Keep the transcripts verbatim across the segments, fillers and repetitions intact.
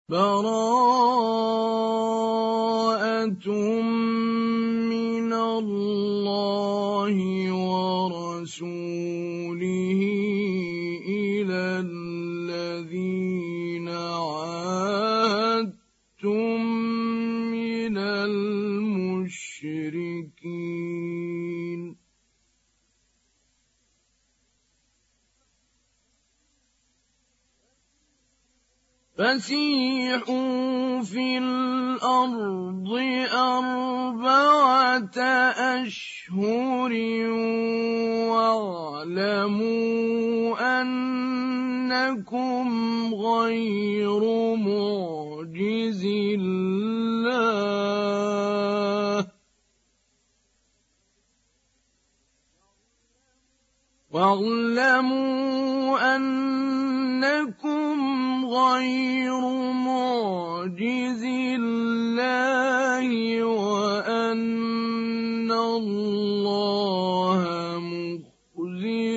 بَرَاءَةٌ مِّنَ اللَّهِ وَرَسُولِهِ إِلَى الَّذِينَ عَاهَدتُّم مِّنَ الْمُشْرِكِينَ. فَسِيحُوا فِي الْأَرْضِ أَرْبَعَةَ أَشْهُرٍ وَاعْلَمُوا أَنَّكُمْ غَيْرُ مُعْجِزِي اللَّهِ وَاعْلَمُوا أَنَّكُمْ غَيْرُ مُعْجِزِي اللَّهِ وَأَنَّ اللَّهَ مُخْزِي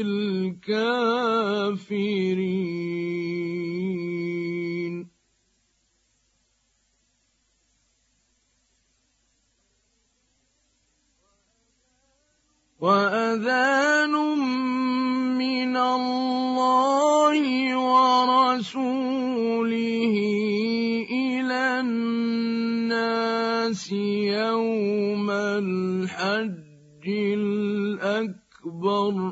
الْكَافِرِينَ. وَأَذَانٌ مِّنَ اللَّهِ وَرَسُولِهِ إِلَى النَّاسِ يَوْمَ الْحَجِّ الْأَكْبَرِ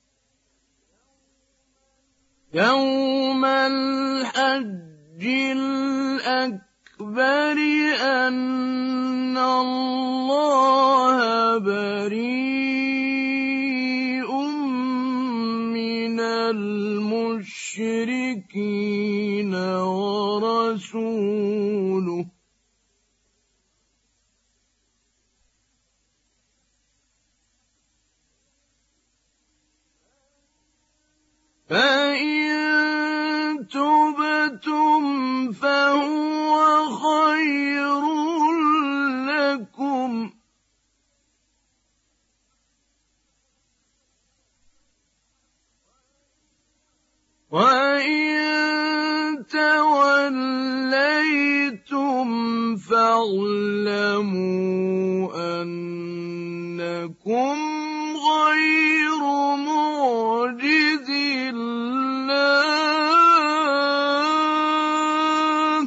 يَوْمَ الْحَجِّ الْأَكْبَرِ أَنَّ اللَّهَ بَرِيءٌ مِّنَ الْمُشْرِكِينَ وَرَسُولُهُ فَإِن تُبْتُمْ فَهُوَ خَيْرٌ لَّكُمْ ۖ وَإِن تَوَلَّيْتُمْ فَاعْلَمُوا أَنَّكُمْ غَيْرُ مُعْجِزِي اللَّهِ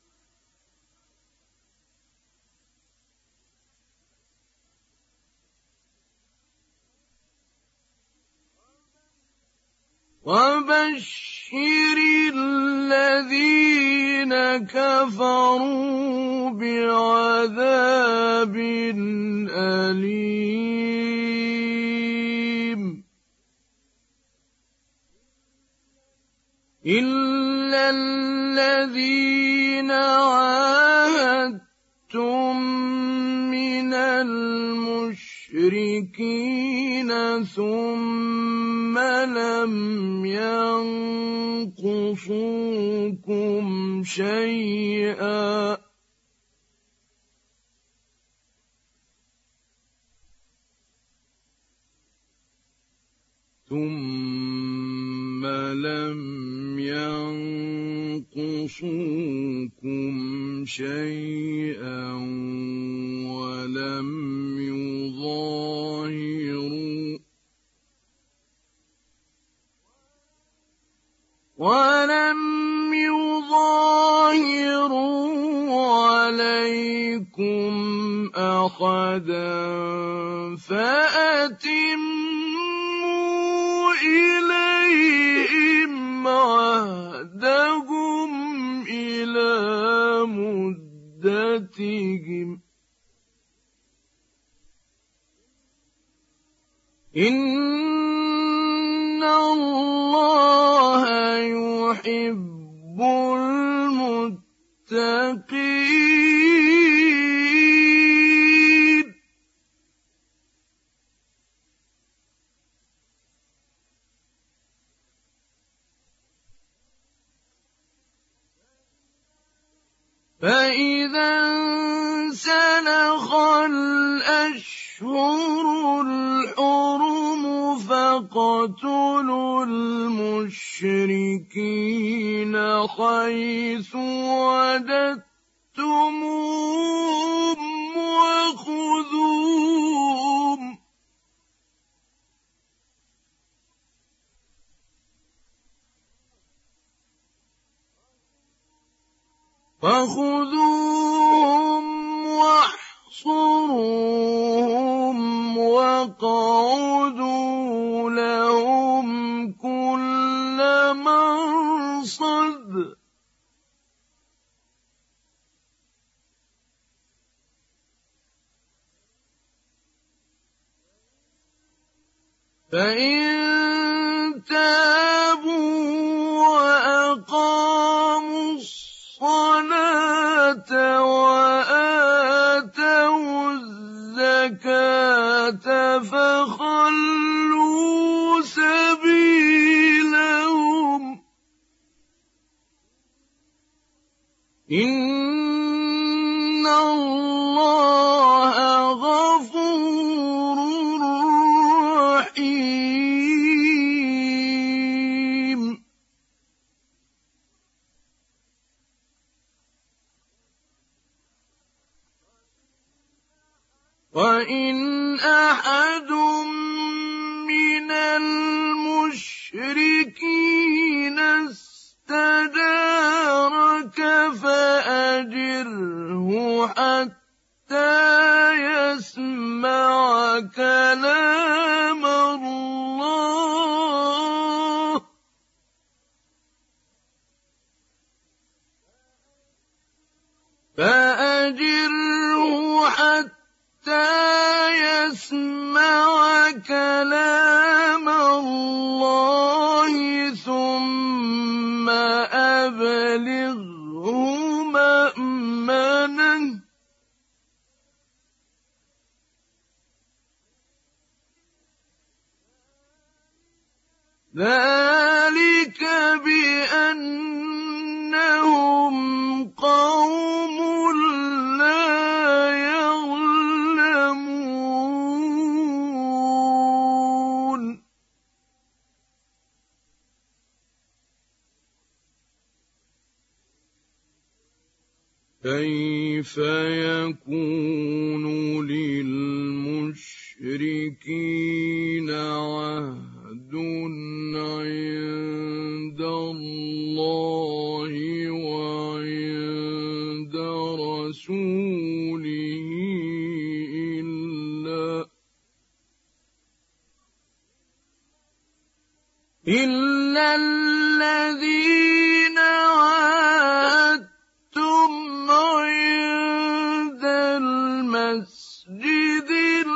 وَبَشِّرِ الَّذِينَ كَفَرُوا بِعَذَابٍ أَلِيمٍ. إِلَّا الَّذِينَ عَاهَدتُّم مِّنَ الْمُشْرِكِينَ ثُمَّ لَمْ يَنقُصُوكُمْ شَيْئًا ثُمَّ لَمْ يَنقُصُوكُمْ شَيْئًا وَلَمْ يُظَاهِرُوا وَلَمْ يُظَاهِرُوا عَلَيْكُمْ أَحَدًا فَأَتِمُّوا إِلَيْهِمْ عَهْدَهُمْ إِلَىٰ مُدَّتِهِمْ ۚ إِنَّ اللَّهَ يُحِبُّ الْمُتَّقِينَ. فَإِذَا انسَلَخَ الْأَشْهُرُ الْحُرُمُ فَاقْتُلُوا الْمُشْرِكِينَ المشركين حيث وجدتموهم وخذوهم فخذوهم واحصروهم واقعدوا لهم كل مرصد فإن تابوا وأقاموا الصلاة وآتوا الزكاة فخلوا سبيلهم إن الله غفور رحيم وإن أحد من المشركين استجارك فأجره حتى يسمع كلام الله فأجره حتى يسمع كلام الله ثم أبلغه مأمنه ذلك بأنهم قوم لا يعلمون كيف يكون للمشركين عهد عند الله وعند رسوله إلا إلا الذين عاهدتم عند المسجد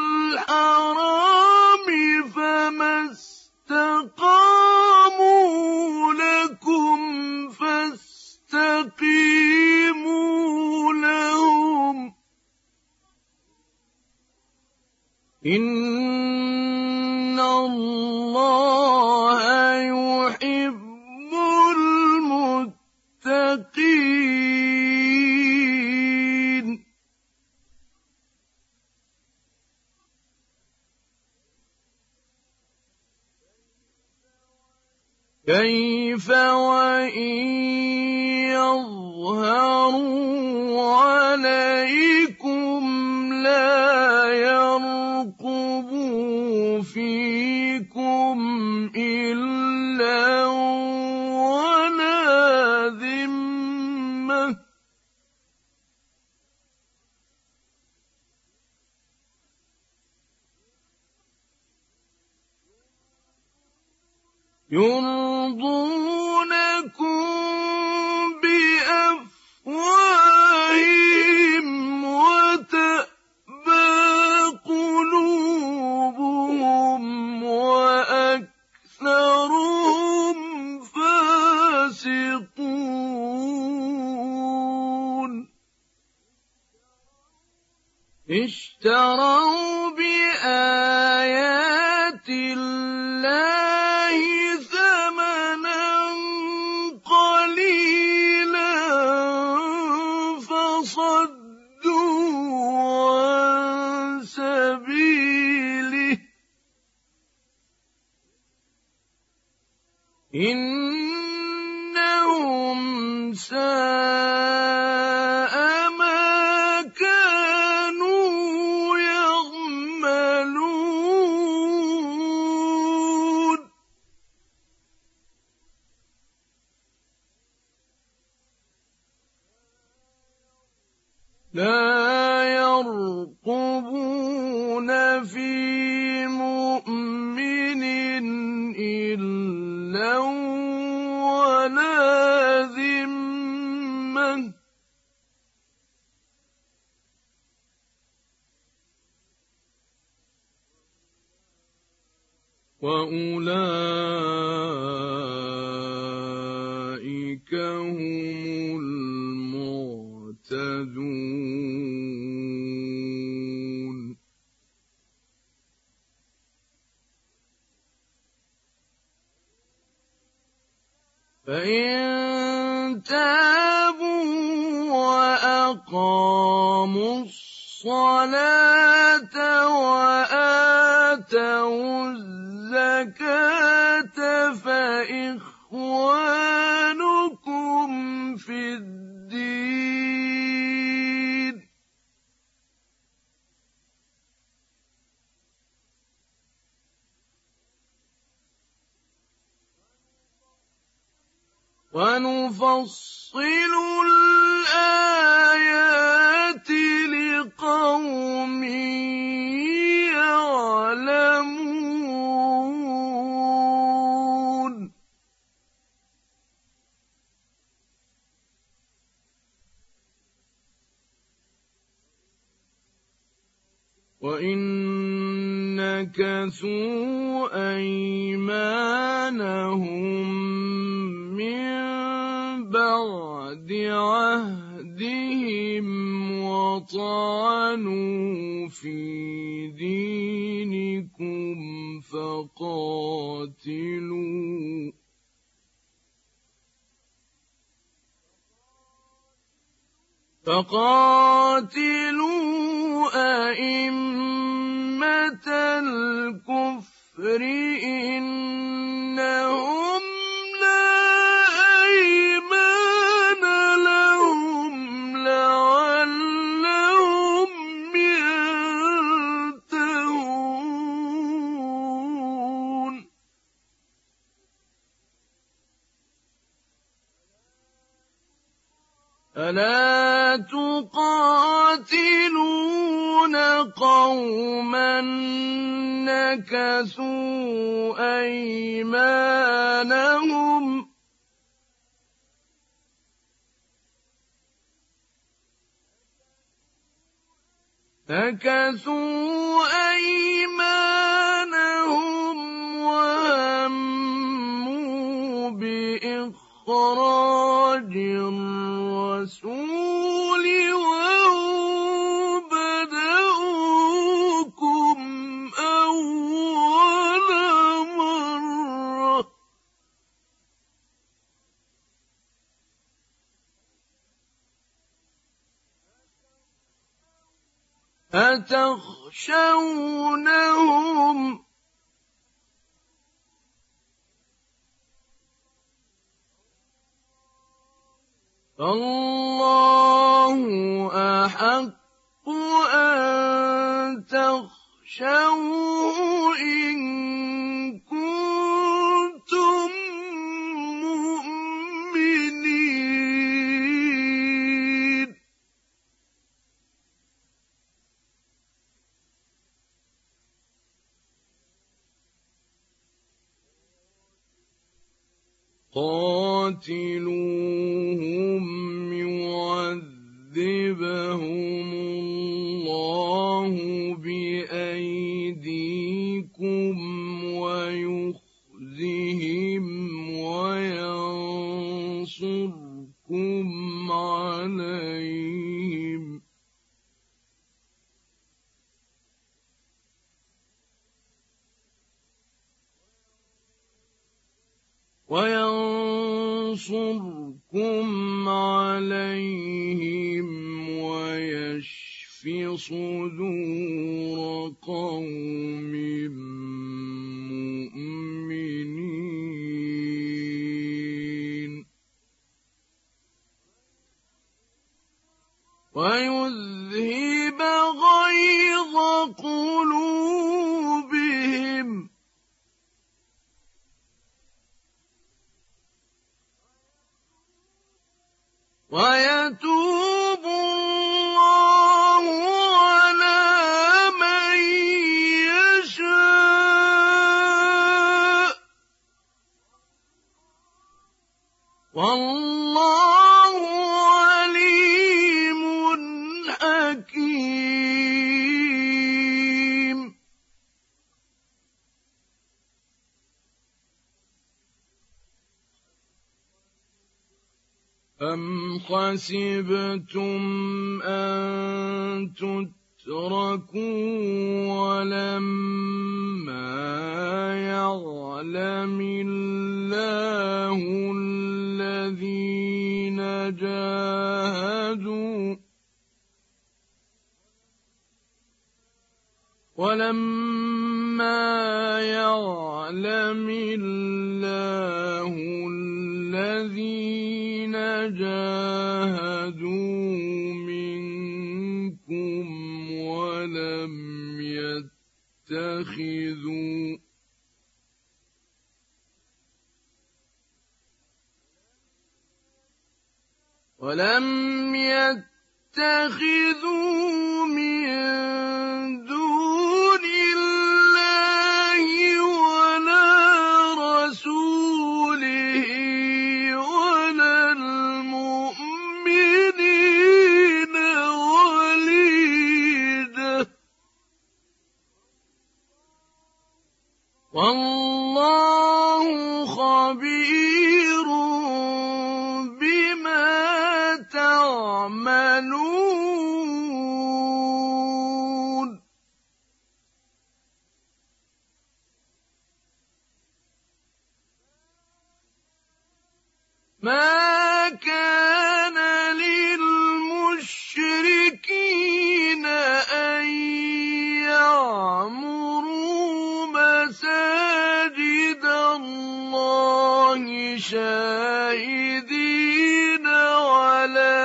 الحرام فما استقاموا لكم فاستقيموا لهم إن الله يحب المتقين كيف وإن يظهروا عليكم لا يرقبوا فيكم إلا ولا ذمة يرضونكم بأفواههم وتأبى قلوبهم وأكثرهم فاسقون اشتروا بآيات الله ثمنا قليلا فصدوا عن سبيله إن ما كانوا يعملون لا يرقبون في مؤمن إلا ولا ذمة وأولئك هم المعتدون فإن تابوا وأقاموا الصلاة وآتوا الزكاة فإخوانكم في الدين ونفصل الآيات لقوم يعلمون وإن نكثوا أيمانهم من بعد عهدهم وطعنوا في دينكم فقاتلوا فقاتلوا أئمة الكفر إنهم لا أيمان لهم لعلهم ينتهون ألا تقاتلون قوما نكثوا أيمانهم نكثوا أيمانهم وهموا بإخراج الرسول وهم بدؤوكم أول مرة أتخشونهم فالله أحق أن تخشوه إن كنتم مؤمنين قاتلوهم يعذبهم الله بأيديكم ويخزهم وينصركم عليهم وينصركم عليهم ويشف صدور قوم مؤمنين ويذهب غيظ قلوبهم ويتوب الله على من يشاء والله عليم حكيم. أم حسبتم أن تتركوا ولما يعلم الله الذين جاهدوا ولما يعلم الله الذين جاهدوا منكم ولم يتخذوا ولم يتخذوا من دون الله ولا رسوله ولا المؤمنين وليدا والله خبير بما تعملون. ما كان للمشركين أن يعمروا مساجد الله شاهدين على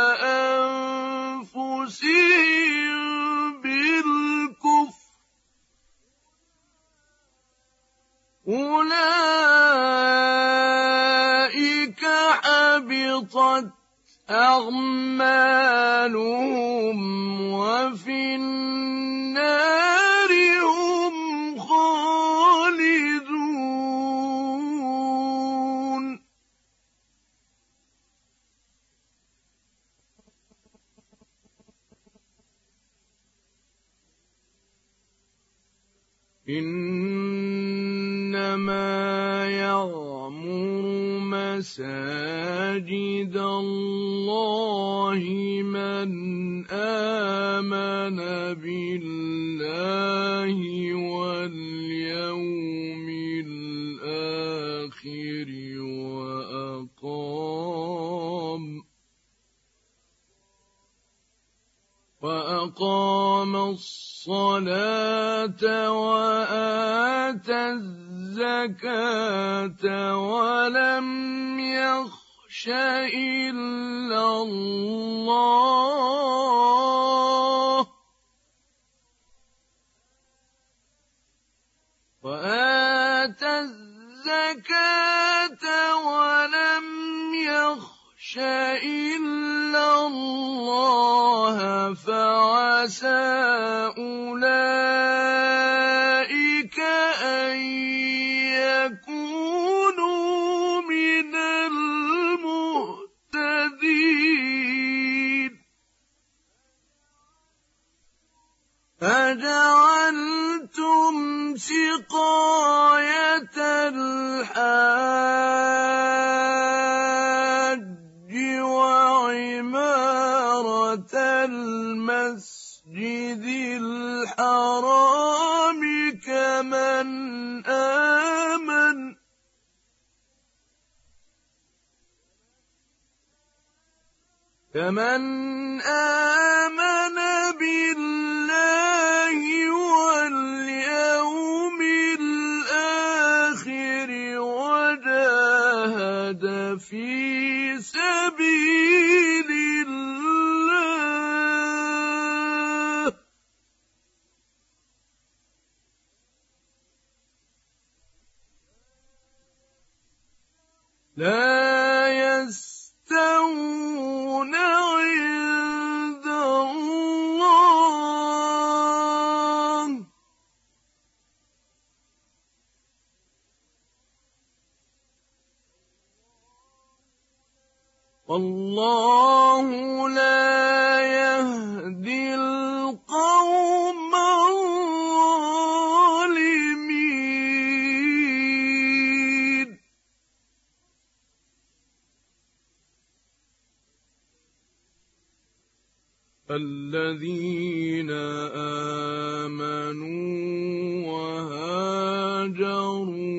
أنفسهم بالكفر أولئك حبطت أعمالهم وفي النار هم خالدون. إنما يعمر مساجد الله من آمن بالله واليوم الآخر وأقام وأقام الصلاة وآتى الزكاة ولم يخش إلا الله وآتى الزكاة ولم يخش إلا الله فعسى أولئك أن يكونوا من المهتدين. أجعلتم سقاية الحاج وعمارة المسجد الحرام كمن آمن كمن آمن بالله واليوم الآخر وجاهد في سبيل الله لا يستوون عند الله والله لا يهدي القوم الظالمين الذين آمنوا وهاجروا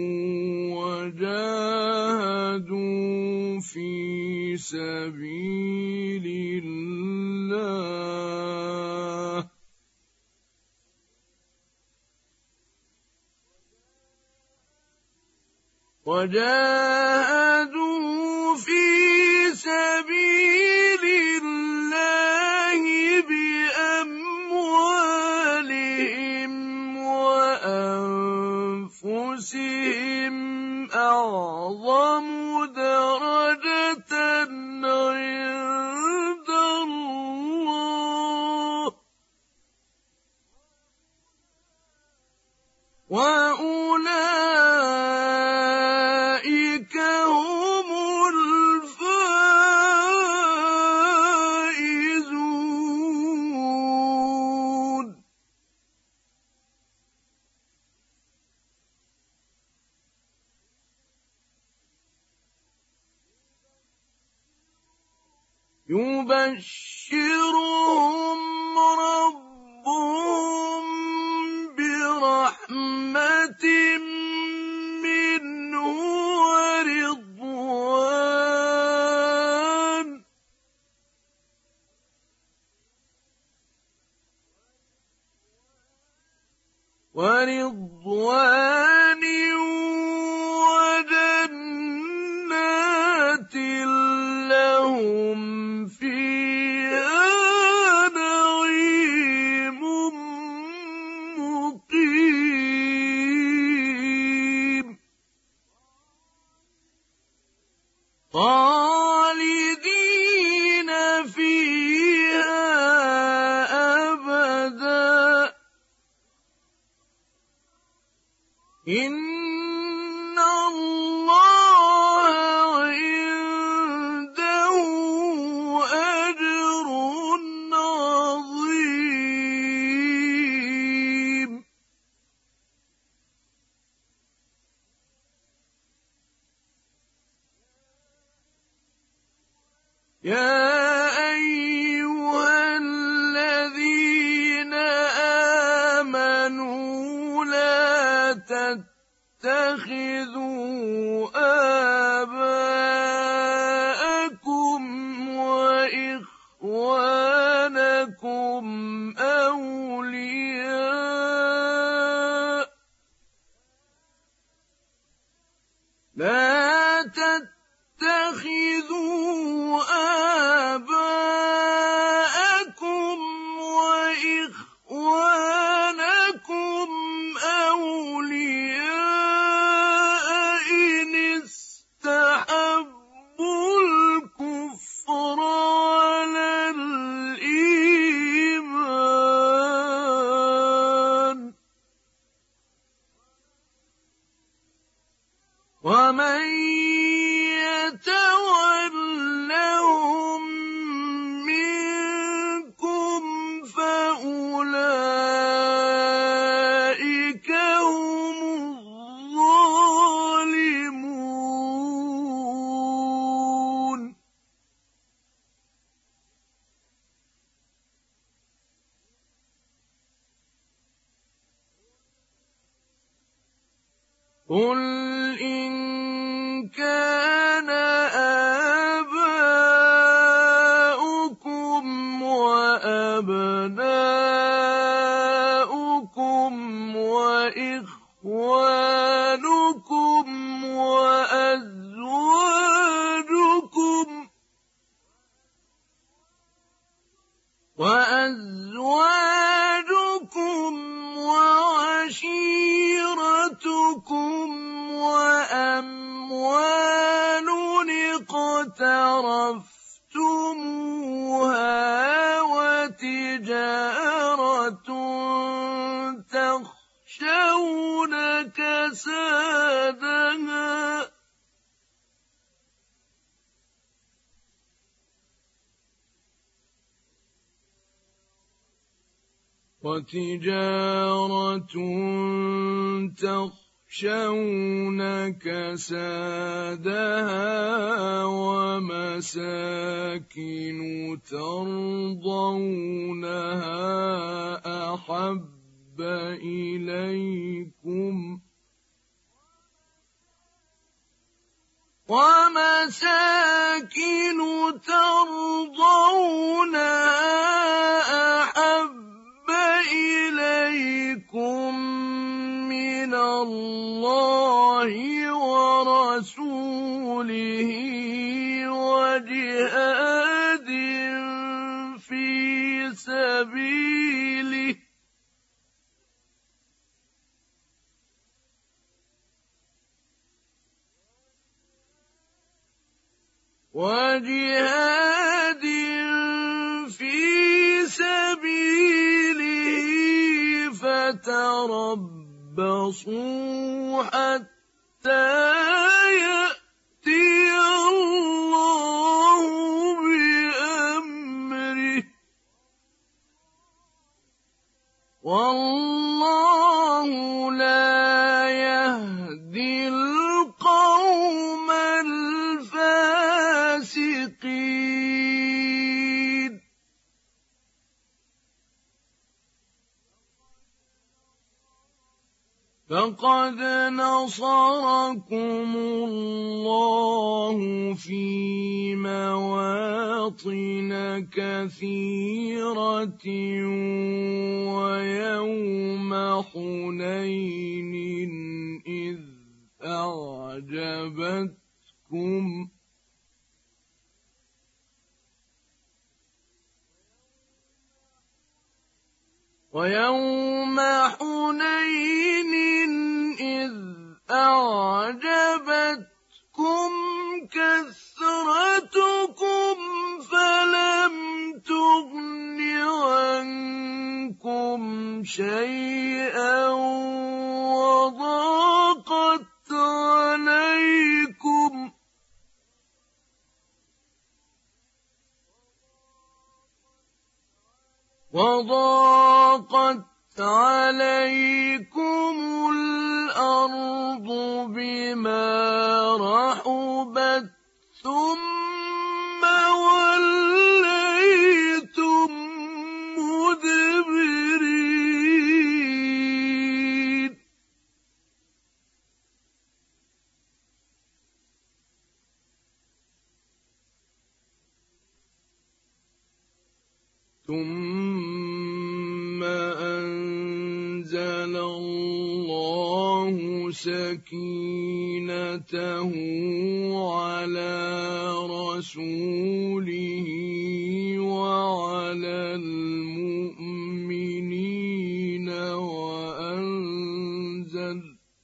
وجاهدوا في سبيل الله وجاهدوا في سبيل الله بأموالهم وأنفسهم أعظم درجة عند الله وأولئك هم الفائزون يبشرهم ربهم برحمة منه ورضوان ورضوان وجنات لهم فيها نعيم مقيم خالدين فيها أبدا إن الله عنده أجر عظيم يا أيها الذين آمنوا لا تتخذوا آباءكم وإخوانكم أولياء لا تتخذوا آباءكم وإخوانكم أولياء إن استحبوا الكفر على الإيمان ومن يتولهم منكم فأولئك هم الظالمون قل إن كان آباؤكم وأبناؤكم وإخوانكم وأزواجكم وأزواجكم وعشيرتكم وأموال اقترفتموها وتجارة تخشون كسادها وتجارة تخشون كسادها ومساكن ترضونها أحب إليكم ومساكن ترضونها أحب إليكم من الله ورسوله وجهاد في سبيله وجهاد في سبيله فتربصوا حتى يأتي الله بأمره والله لا يهدي القوم الفاسقين فقد نصركم الله في مواطن كثيرة ويوم حنين إذ أعجبتكم ويوم حنين إذ أعجبتكم كثرتكم فلم تغن عنكم شيئا وضاقت عليكم وضاقت عليكم الأرض بما رحبت ثم وليتم مدبرين ثم أنزل الله سكينته على رسوله وعلى المؤمنين وأنزل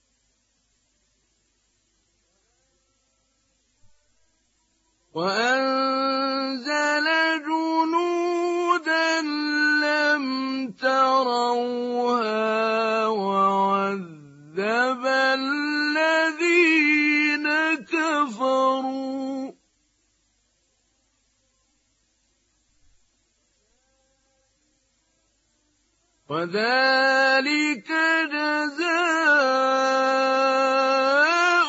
وأنزل جنودا لم تروها وعذب الذين كفروا وذلك جزاء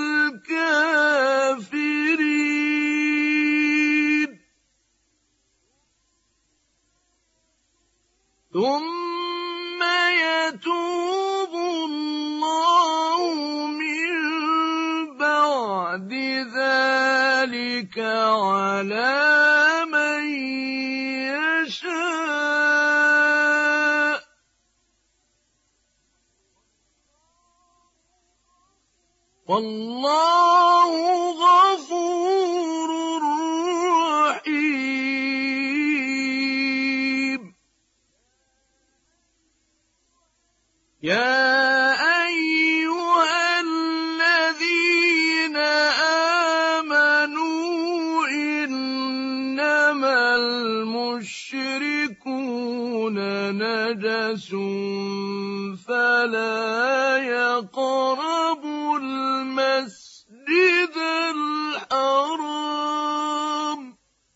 الكافرين ثم يتوب الله من بعد ذلك على من يشاء والله غفور رحيم يا أيها الذين آمنوا إنما المشركون نجس فلا يقربوا المسجد الحرام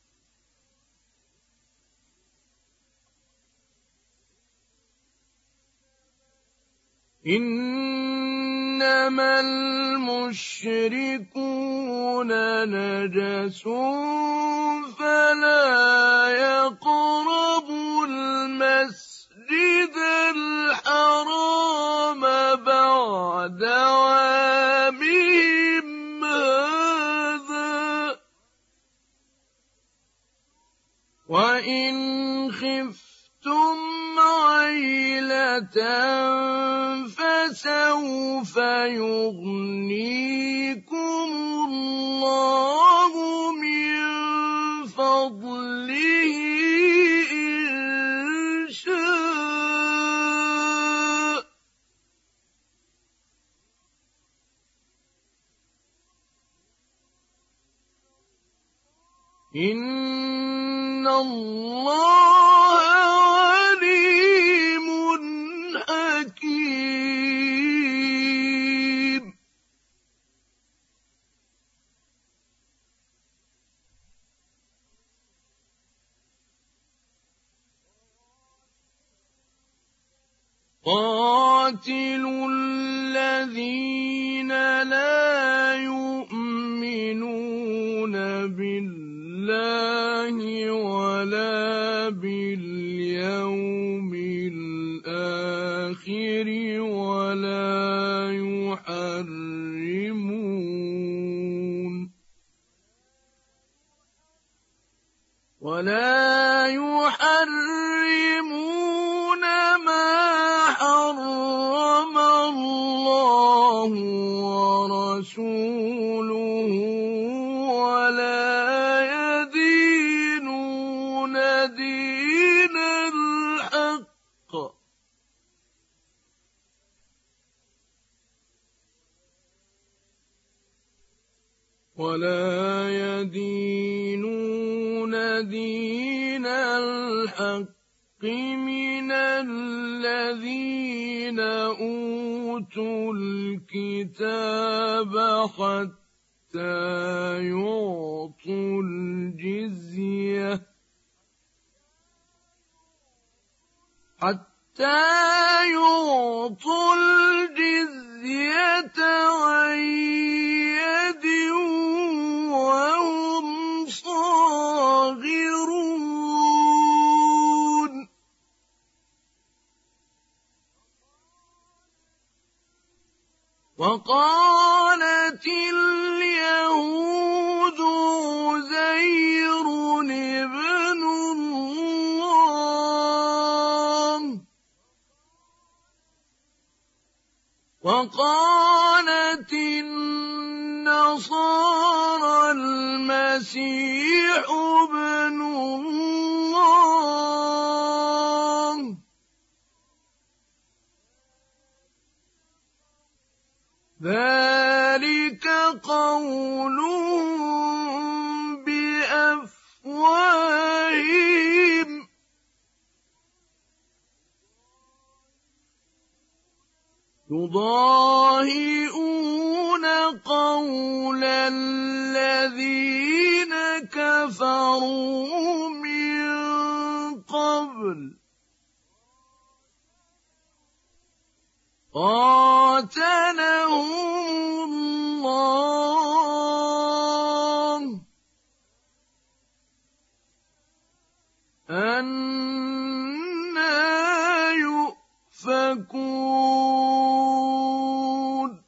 إنما المشركون نجس فلا يقربوا المسجد الحرام بعد عامهم هذا وإن خفتم عيلة فسوف يغنيكم الله من فضله إن شاء إن الله عليم حكيم قاتلوا الذين لا يؤمنون بالله ولا باليوم الآخر ولا يحرمون ولا يحرمون ما حرم الله ورسوله ولا يدينون دين الحق ولا يدينون دين الحق من الذين أوتوا الكتاب حتى يعطوا الجزية حتى يعطوا الجزية عن يد وهم صاغرون وقالت اليهود عزير ابن الله وقالت النصارى المسيح ابن الله ذلك قولهم بأفواههم يضاهئون قول الذين كفروا من قبل قاتلهم الله أنى يؤفكون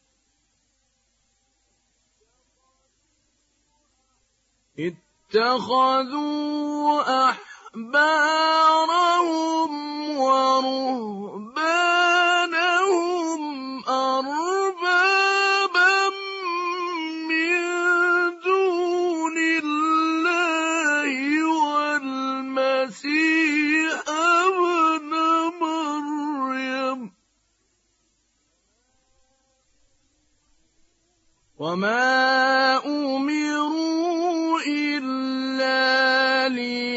اتخذوا أحبارهم ورهبانهم أربابا من دون الله والمسيح ابن مريم وما أمروا إلا لي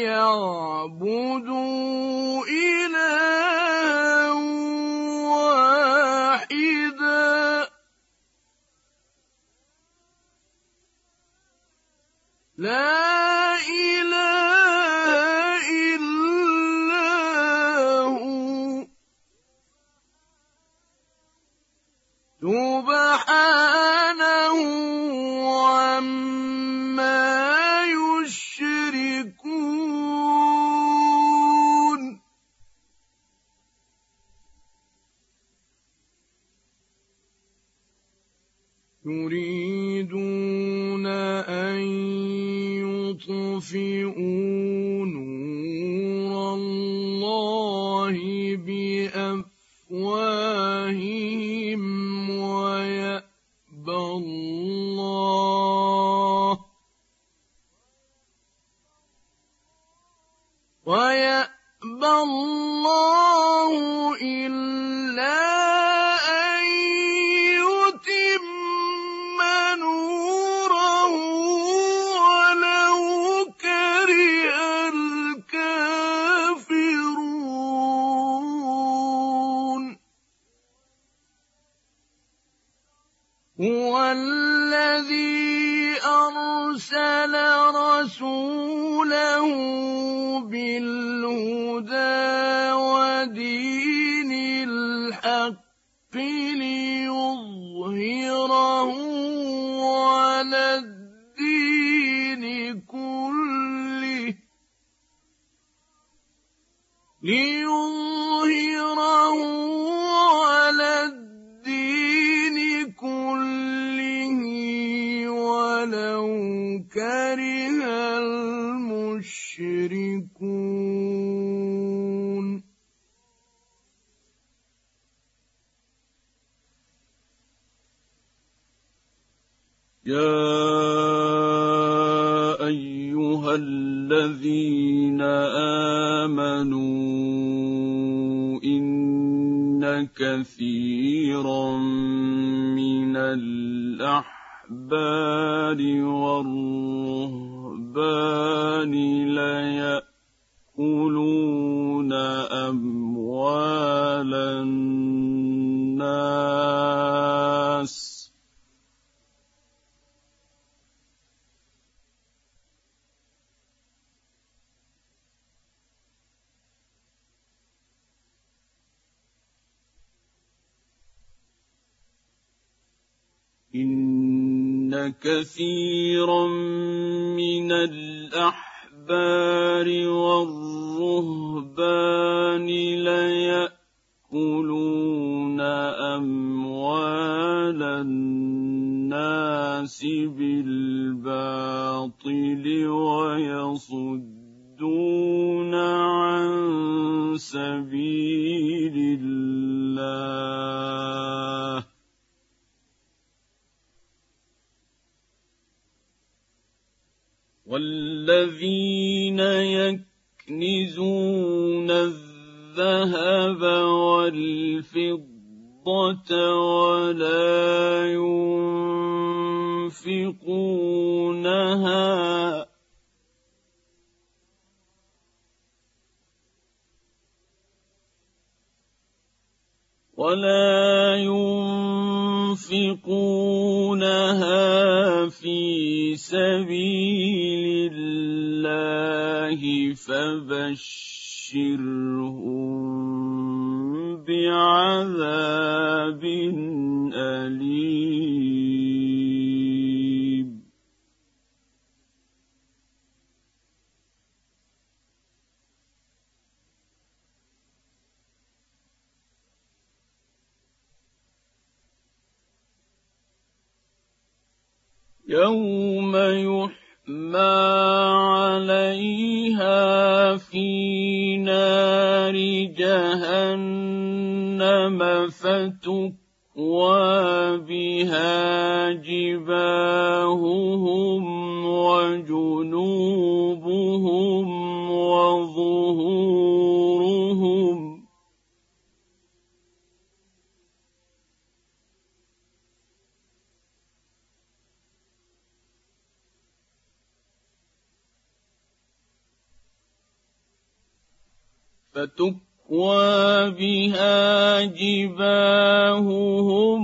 يريدون أن يطفئوا نور الله بأفواههم ويأبى الله ويأبى الله إلا أن يتم نوره ولو كره الكافرون. هو الذي أرسل رسوله بالهدى ودين الحق ليظهره على الدين كله ليظهره على الدين كله ولو كره المشركون. يا أيها الذين آمنوا إن كثيرا من الأحبار والرهبان ليأكلون أموال الناس إن كثيرا من الأحبار والرهبان ليأكلون أموال الناس بالباطل ويصدون عن سبيل الله والذين يكنزون الذهب والفضة ولا ينفقونها ولا ينفقونها في سبيل الله فبشرهم بعذاب أليم. يوم يحمى عليها في نار جهنم فتكوى بها جباههم وجنوبهم وظهورهم فتكوى بها جباههم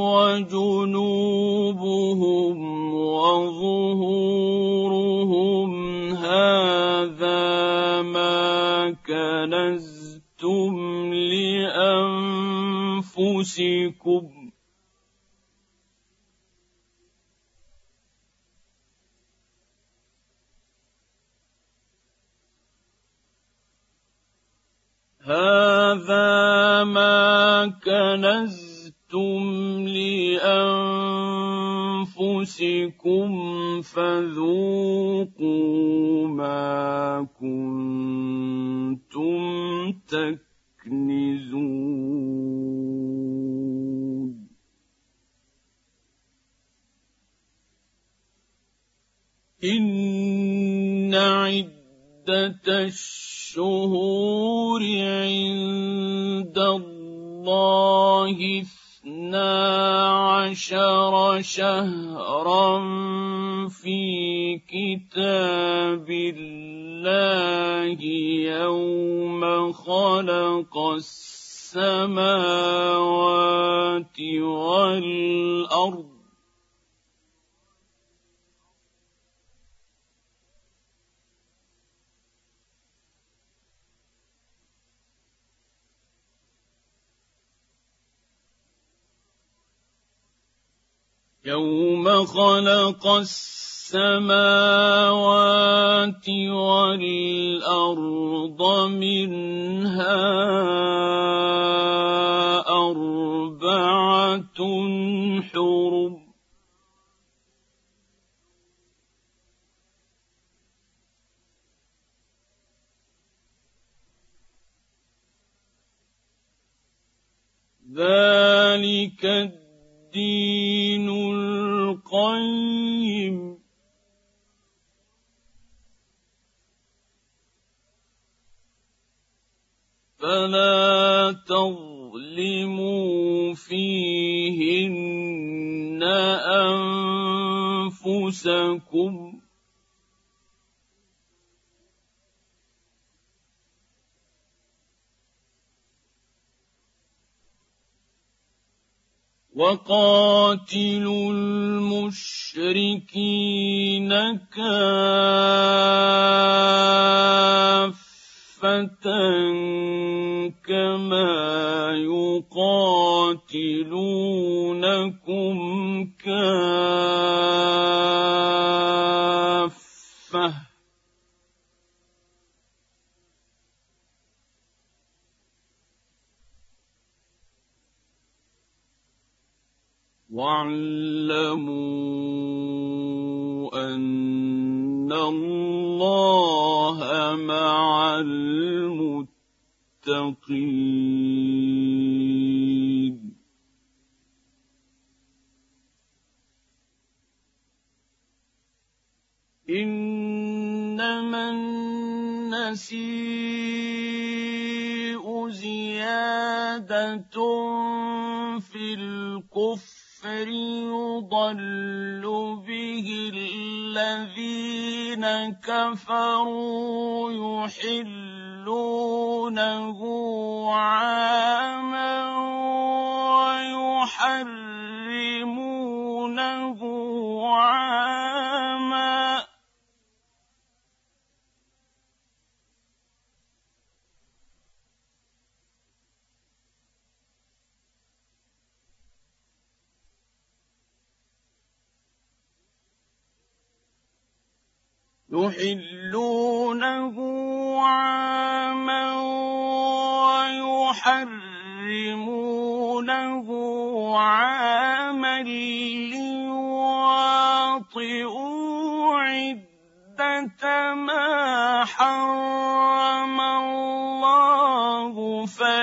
وجنوبهم وظهورهم هذا ما كنزتم لأنفسكم هذا ما كنزتم لأنفسكم أنفسكم فذوقوا ما كنتم تكنزون إن عدة الشهور عند الله اثنا عشر شهرا في كتاب الله يوم خلق السماوات والأرض يوم خلق السماوات والأرض منها أربعة حرم ذلك الدين القيم فلا تظلموا فيهن أنفسكم وقاتلوا المشركين كافة كما يقاتلونكم كافة واعلموا أن الله مع المتقين إنما النسيء زيادة في الكفر يضل به الذين كفروا يحلونه عاما ويحرمونه عاما يحلونه عاما ويحرمونه عاما ليواطئوا عدة ما حرم الله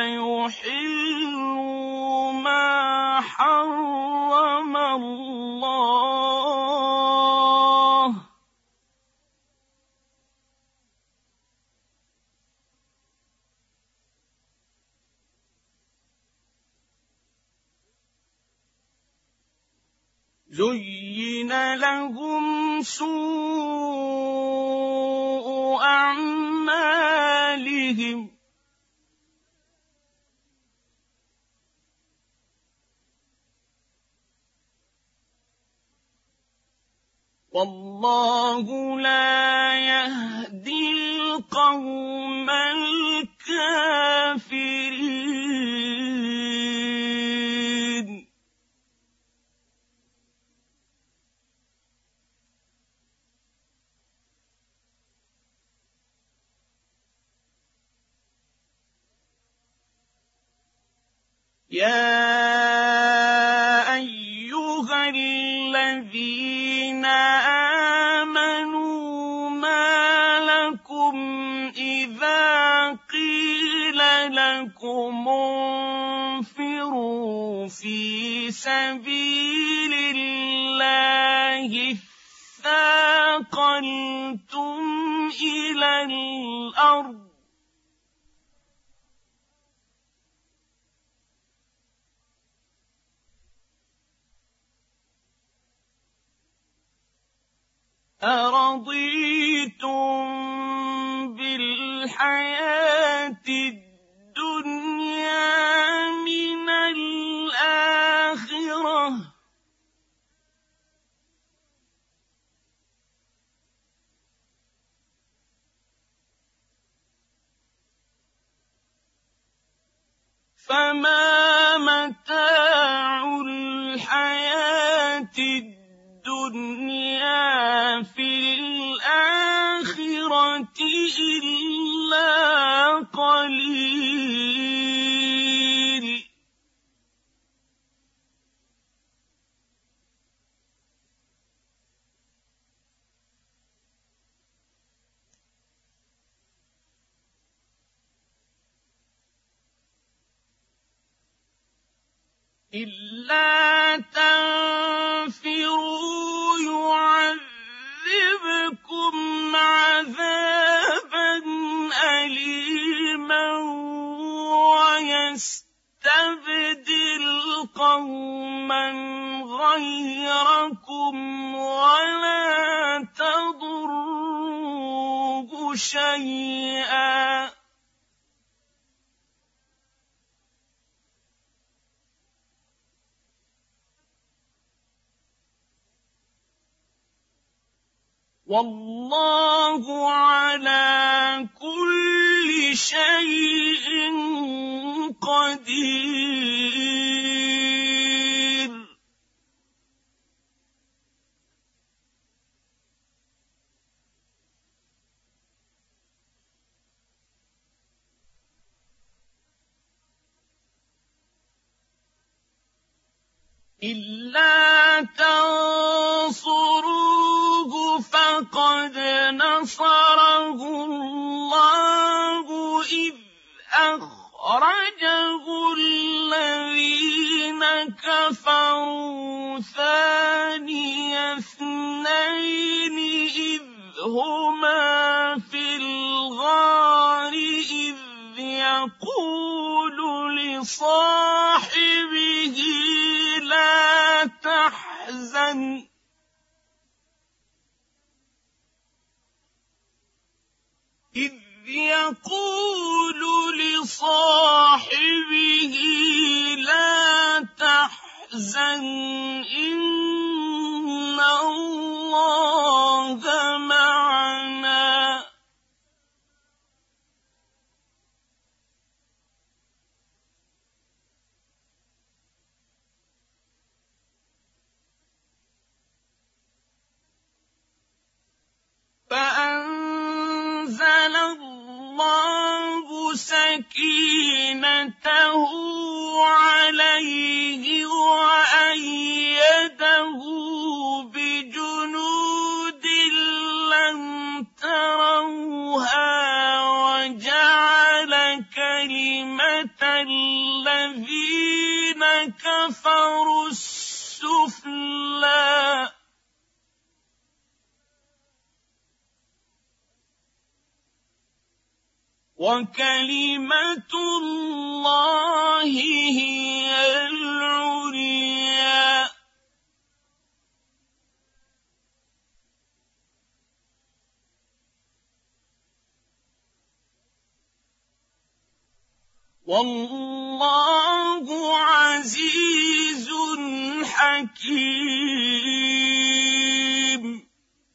فيحلوا ما حرم الله زين لهم سوء أعمالهم والله لا يهدي القوم الكافرين يا أيها الذين سبيل الله اثاقلتم إلى الأرض أرضيتم بالحياة الدنيا من الآخرة فما متاع الحياة الدنيا في الآخرة إلا قليل إلا تنفروا يعذبكم عذابا أليما ويستبدل قوما غيركم ولا تضروه شيئا والله على كل شيء قدير إلا تنصروه فقد نصره الله إذ أخرجه الذين كفروا ثاني اثنين إذ هما في الغار إذ يقول لصاحبه لا تحزن إذ يقول لصاحبه لا تحزن إن الله معنا فأنزل الله سكينته عليه وأيده بجنود لم تروها وجعل كلمة الذين كفروا السفلى وكلمة الله هي العليا والله عزيز حكيم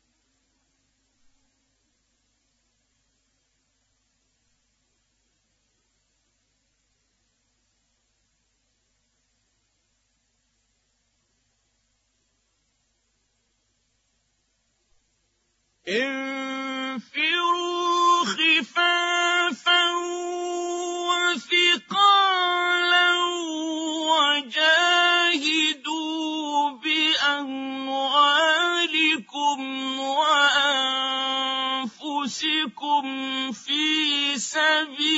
انفروا خفافا وثقالا وجاهدوا بأموالكم وأنفسكم في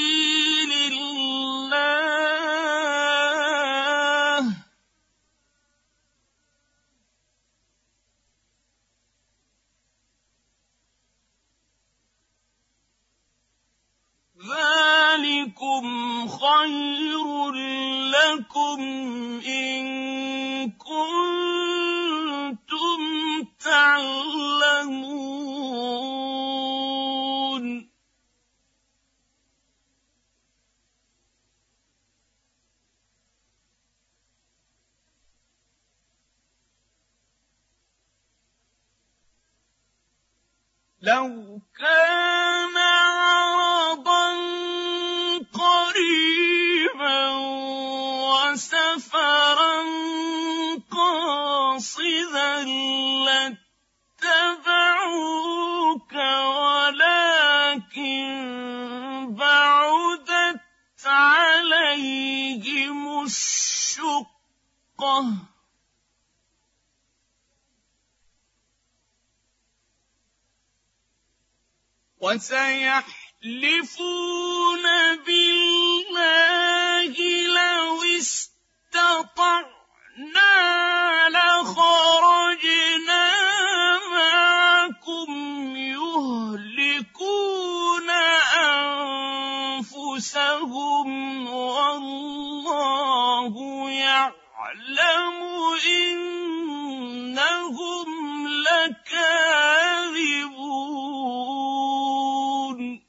سبيل الله إِن كُنتُمْ تَعْلَمُونَ لَوْ كَانَ عَرَضًا قَرِيبًا وَسَفَرًا قَاصِدًا لَّاتَّبَعُوكَ وَلَٰكِن بَعُدَتْ عَلَيْهِمُ الشُّقَّةُ وَسَيَحْلِفُونَ بِاللَّهِ لَوِ اسْتَطَعْنَا لَخَرَجْنَا مَعَكُمْ يُهْلِكُونَ أَنفُسَهُمْ وَاللَّهُ يَعْلَمُ إِنَّهُمْ لَكَاذِبُونَ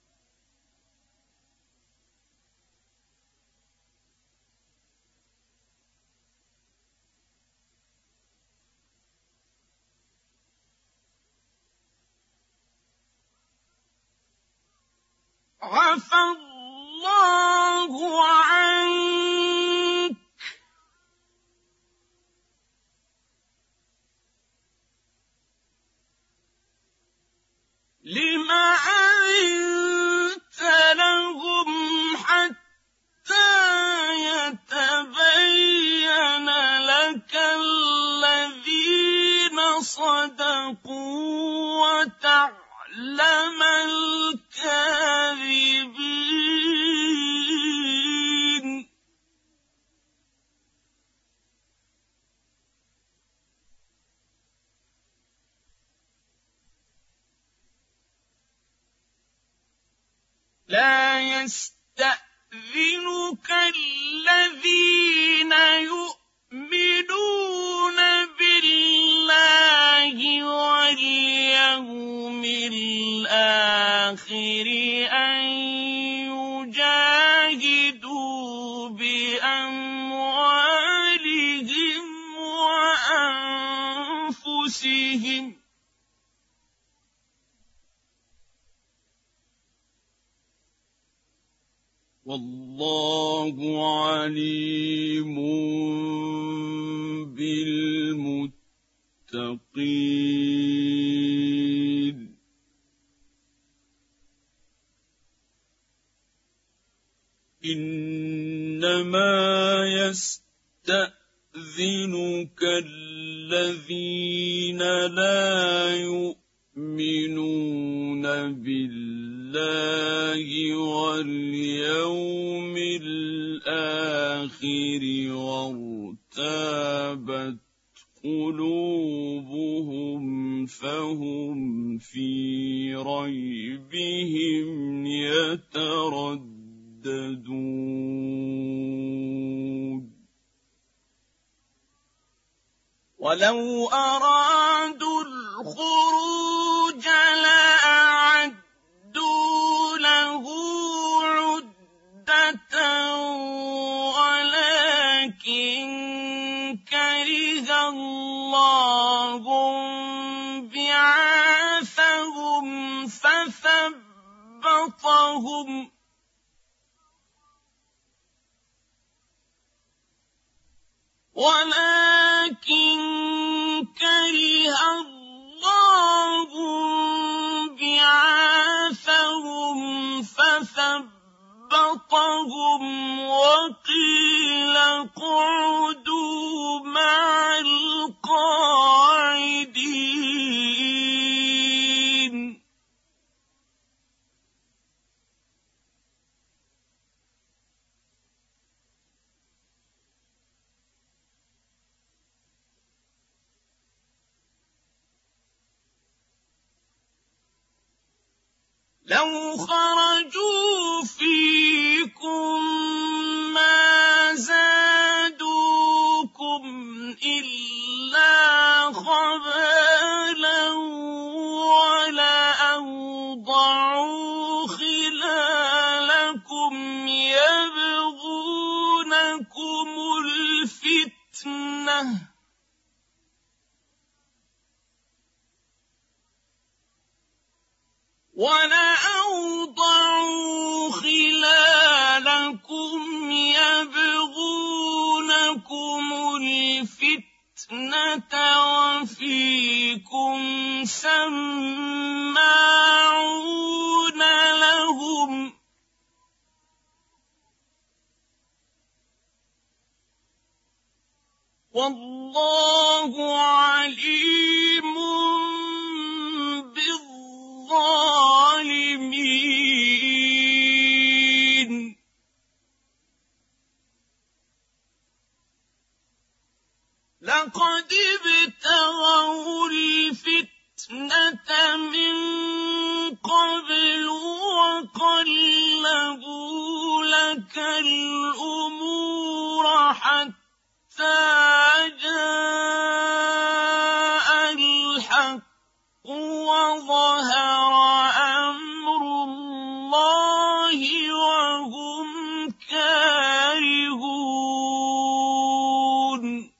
عَفَا اللَّهُ عَنكَ لِمَ أَذِنتَ لَهُمْ حَتَّىٰ يَتَبَيَّنَ لَكَ الَّذِينَ صَدَقُوا وَتَعْلَمَ الْكَاذِبِينَ لَا يَسْتَأْذِنُكَ الَّذِينَ يُؤْمِنُونَ بِاللَّهِ وَالْيَوْمِ الْآخِرِ أَن يُجَاهِدُوا بِأَمْوَالِهِمْ وَأَنفُسِهِمْ ۗ وَاللَّهُ عَلِيمٌ بِالْمُتَّقِينَ إِنَّمَا يَسْتَأْذِنُكَ الَّذِينَ لَا يُؤْمِنُونَ بِاللَّهِ وَالْيَوْمِ الْآخِرِ وَارْتَابَتْ قُلُوبُهُمْ فَهُمْ فِي رَيْبِهِمْ يَتَرَدَّدُونَ وَلَوْ أَرَادُوا الْخُرُوجَ لَأَعَدُّوا لَهُ عُدَّةً وَلَٰكِن كَرِهَ اللَّهُ بِعَاثَهُمْ فَثَبَّطَهُمْ وَلَٰكِن كَرِهَ اللَّهُ بِعَاثَهُمْ فَثَبَّطَهُمْ وَقِيلَ اقْعُدُوا مَعَ الْقَاعِدِينَ لَوْ خَرَجُوا فِيكُم مَّا زَادُوكُمْ وَلَأَوْضَعُوا خِلَالَكُمْ يَبْغُونَكُمُ الْفِتْنَةَ وَفِيكُمْ سَمَّاعُونَ لَهُمْ ۗ وَاللَّهُ عَلِيمٌ بِالظَّالِمِينَ. لَقَدِ ابْتَغَوُا الْفِتْنَةَ مِن قَبْلُ وَقَلَّبُوا لَكَ الْأُمُورَ حَتَّىٰ جَاءَ الْحَقُّ وَظَهَرَ أَمْرُ اللَّهِ وَهُمْ كَارِهُونَ.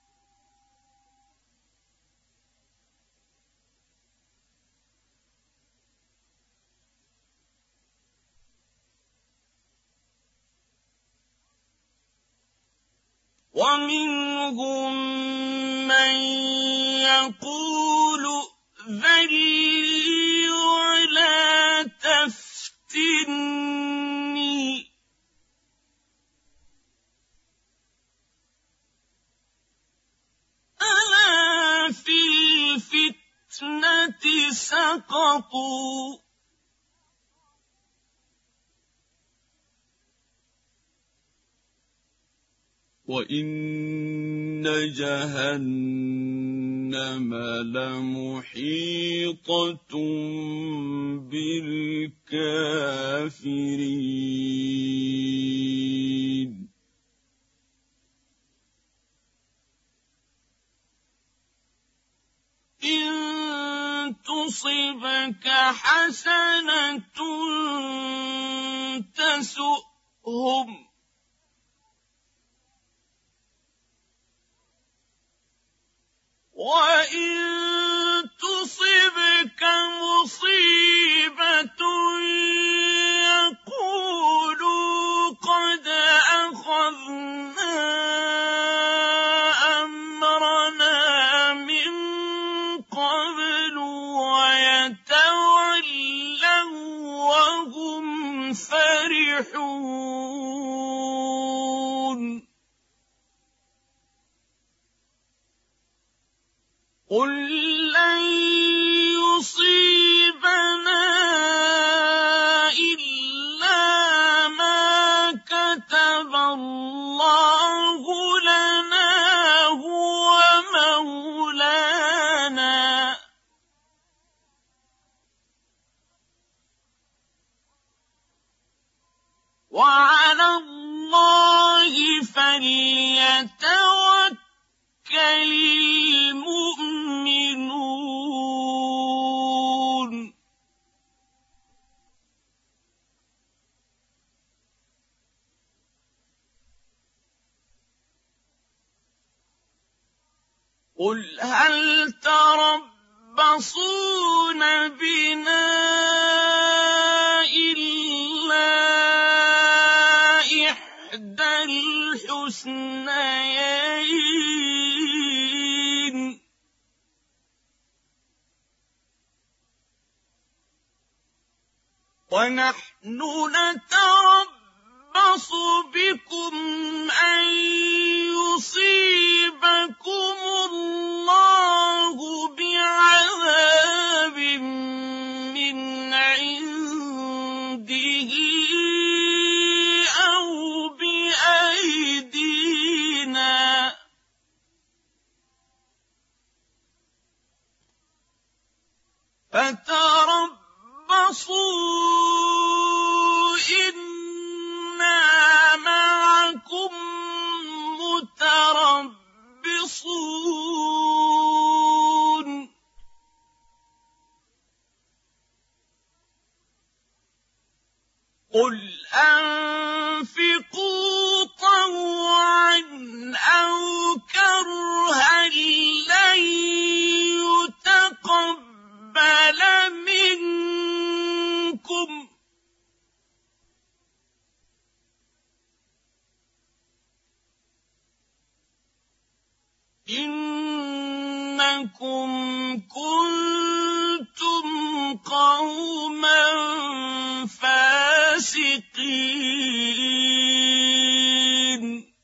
وَمِنْهُم مَّن يَقُولُ ائْذَن لِّي وَلَا تَفْتِنِّي ۚ أَلَا فِي الْفِتْنَةِ سَقَطُوا ۗ وَإِنَّ جَهَنَّمَ لَمُحِيطَةٌ بِالْكَافِرِينَ. إِن تُصِبْكَ حَسَنَةٌ تَسُؤْهُمْ، وَإِن تُصِبْكَ مُصِيبَةٌ يَقُولُوا قَدْ أَخَذْنَا أَمْرَنَا مِن قَبْلُ وَيَتَوَلَّوا وَّهُمْ فَرِحُونَ. قُل لَّن يُصِيبَنَا إِلَّا مَا كَتَبَ اللَّهُ لَنَا هُوَ مَوْلَانَا ۚ وَعَلَى اللَّهِ فَلْيَتَوَكَّلِ الْمُؤْمِنُونَ. قُلْ هَلْ تَرَبَّصُونَ بِنَا إِلَّا إِحْدَى الْحُسْنَيَيْنِ ۖ وَنَحْنُ نَتَرَبَّصُ بِكُمْ أَن يُصِيبَكُمُ اللَّهُ بِعَذَابٍ مِّنْ عِندِهِ أَوْ بِأَيْدِينَا ۖ فَتَرَبَّصُوا إِنَّا مَعَكُم مُّتَرَبِّصُونَ. قُلْ أَنفِقُوا طَوْعًا أَوْ كَرْهًا لَّن يُتَقَبَّلَ مِنكُمْ إنكم كنتم قوما فاسقين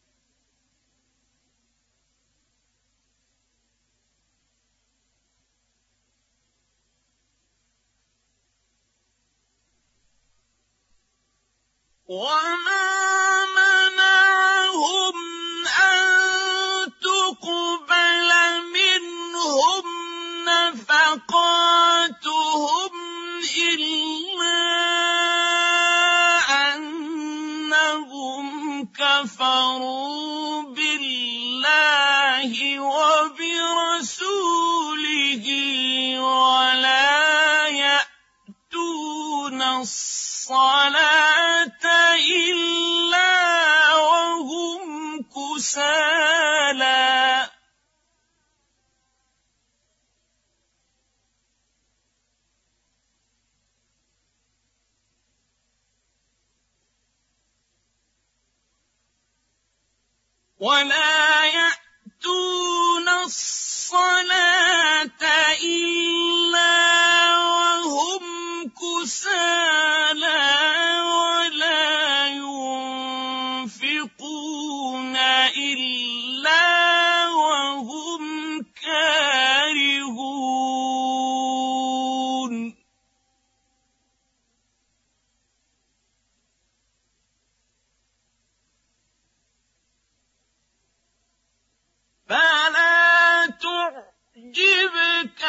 وما منعهم أن تقبل منهم نفقاتهم إلا أنهم كفروا بالله وبرسوله ولا يأتون الصلاة إلا وهم كسالى ولا يأتون الصلاة إلا وهم كسالى ولا ينفقون إلا وهم كارهون فلا تعجبك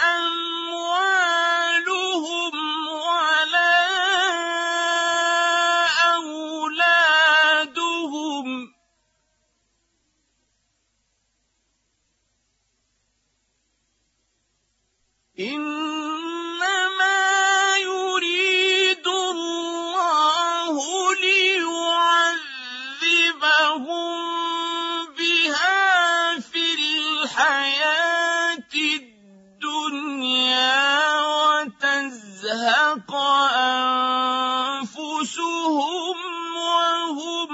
أموالهم ولا أولادهم إنما يريد الله ليعذبهم بها في الحياة الدنيا وتزهق أنفسهم وهم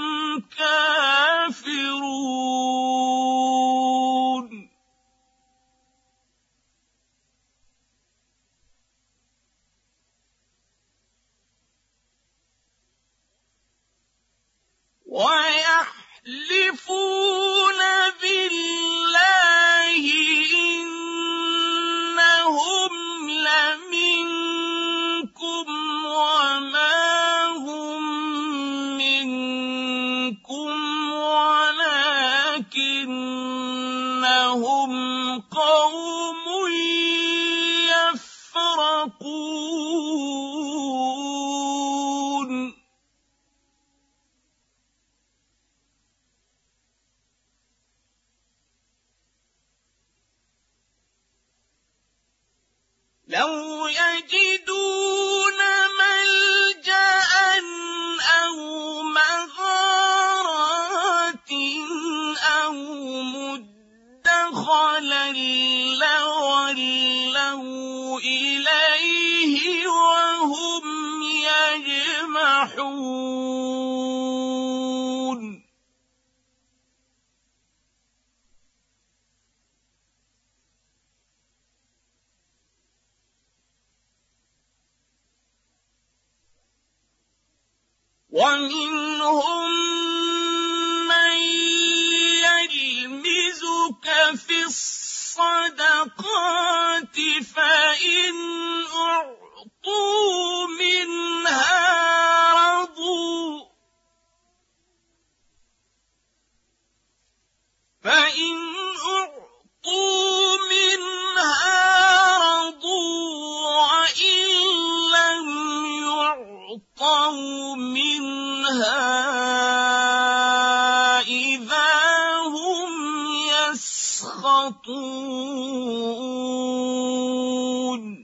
كافرون ويحلفون بالله إنهم لمنكم وما هم منكم ولكنهم قوم يفرقون لو يجدون ملجأ أو مغارات أو مدخلا لولوا إليه وهم يجمحون ومنهم من يلمزك في الصدقات فإن أعطوا منها رضوا فإن أعطوا منها رضوا وإن لم يعطوا منها إذا هم يسخطون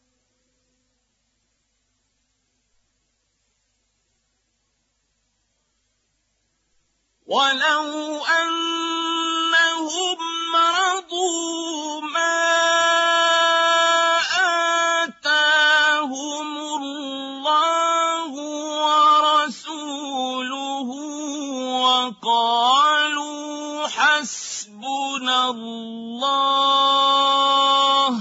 ولو أنهم رضوا ما آتاهم الله ورسوله وقالوا حسبنا حسبنا الله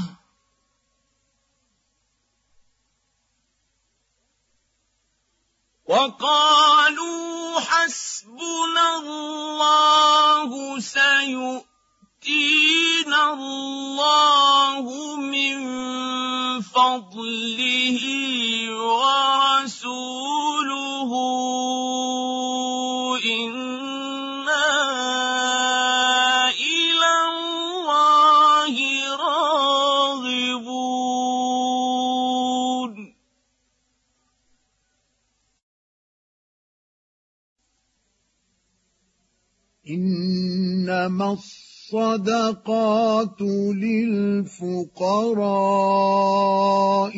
وقالوا حسبنا الله سيؤتينا الله من فضله ورسوله إنا إلى الله راغبون إنما الصدقات للفقراء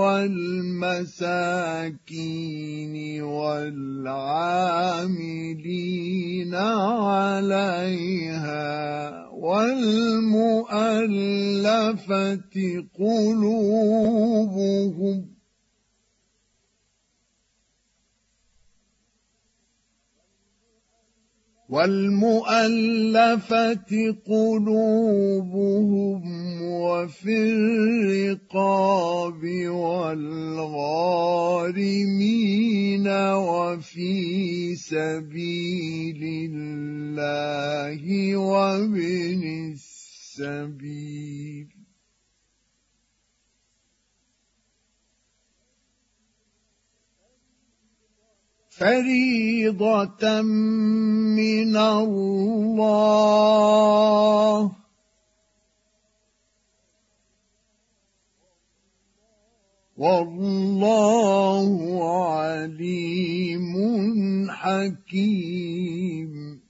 والمساكين والعاملين عليها والمؤلفة قلوبهم والمؤلفة قلوبهم وفي الرقاب والغارمين وفي سبيل الله وابن السبيل فريضة من الله والله عليم حكيم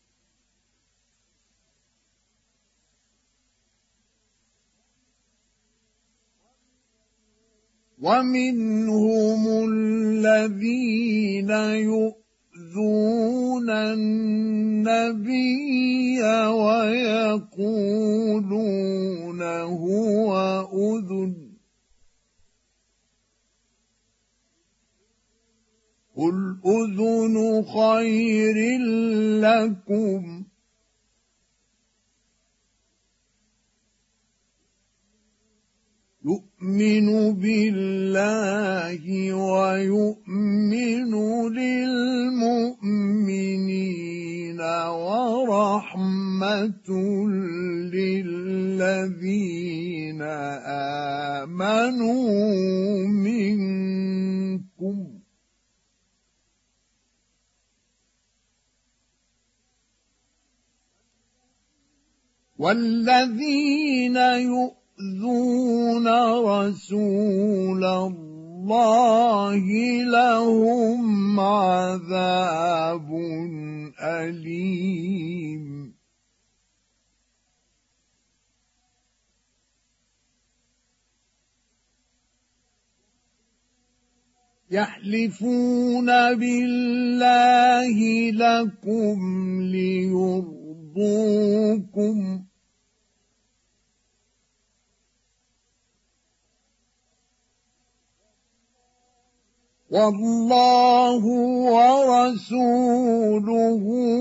ومنهم الذين يؤذون النبي ويقولون هو أذن قل أذن خير لكم يؤمن بالله ويؤمن للمؤمنين ورحمة للذين آمنوا منكم والذين يؤذون رسول الله لهم عذاب أليم يحلفون بالله لكم ليرضوكم والله ورسوله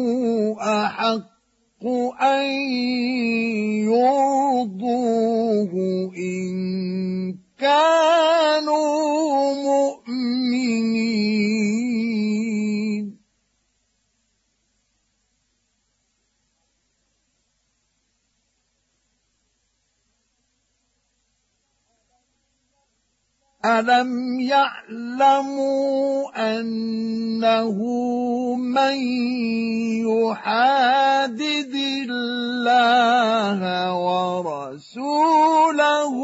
أحق أن يرضوه إن كانوا مؤمنين ألم يعلموا أنه من يحادد الله ورسوله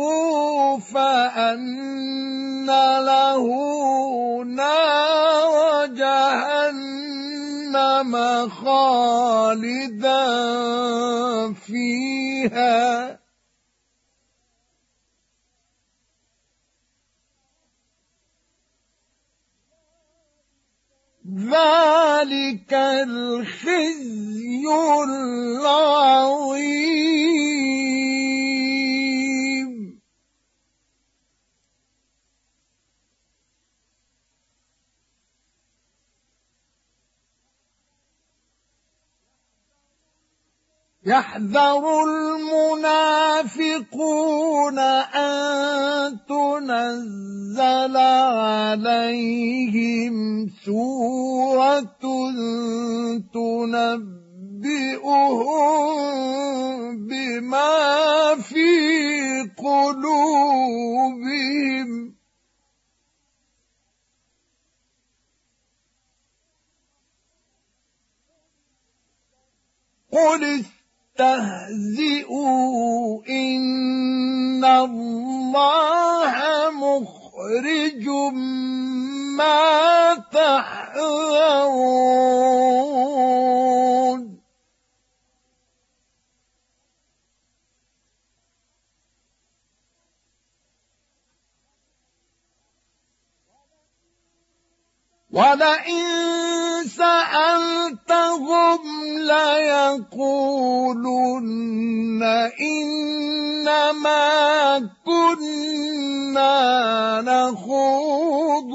فأن له نار جهنم خالدا فيها ذلك الخزي العظيم يحذر المنافقون أن تنزل عليهم سورة تنبئهم بما في قلوبهم قل استهزئوا إن الله مخرج ما تحذرون ولئن سألتهم ليقولن إنما كنا نخوض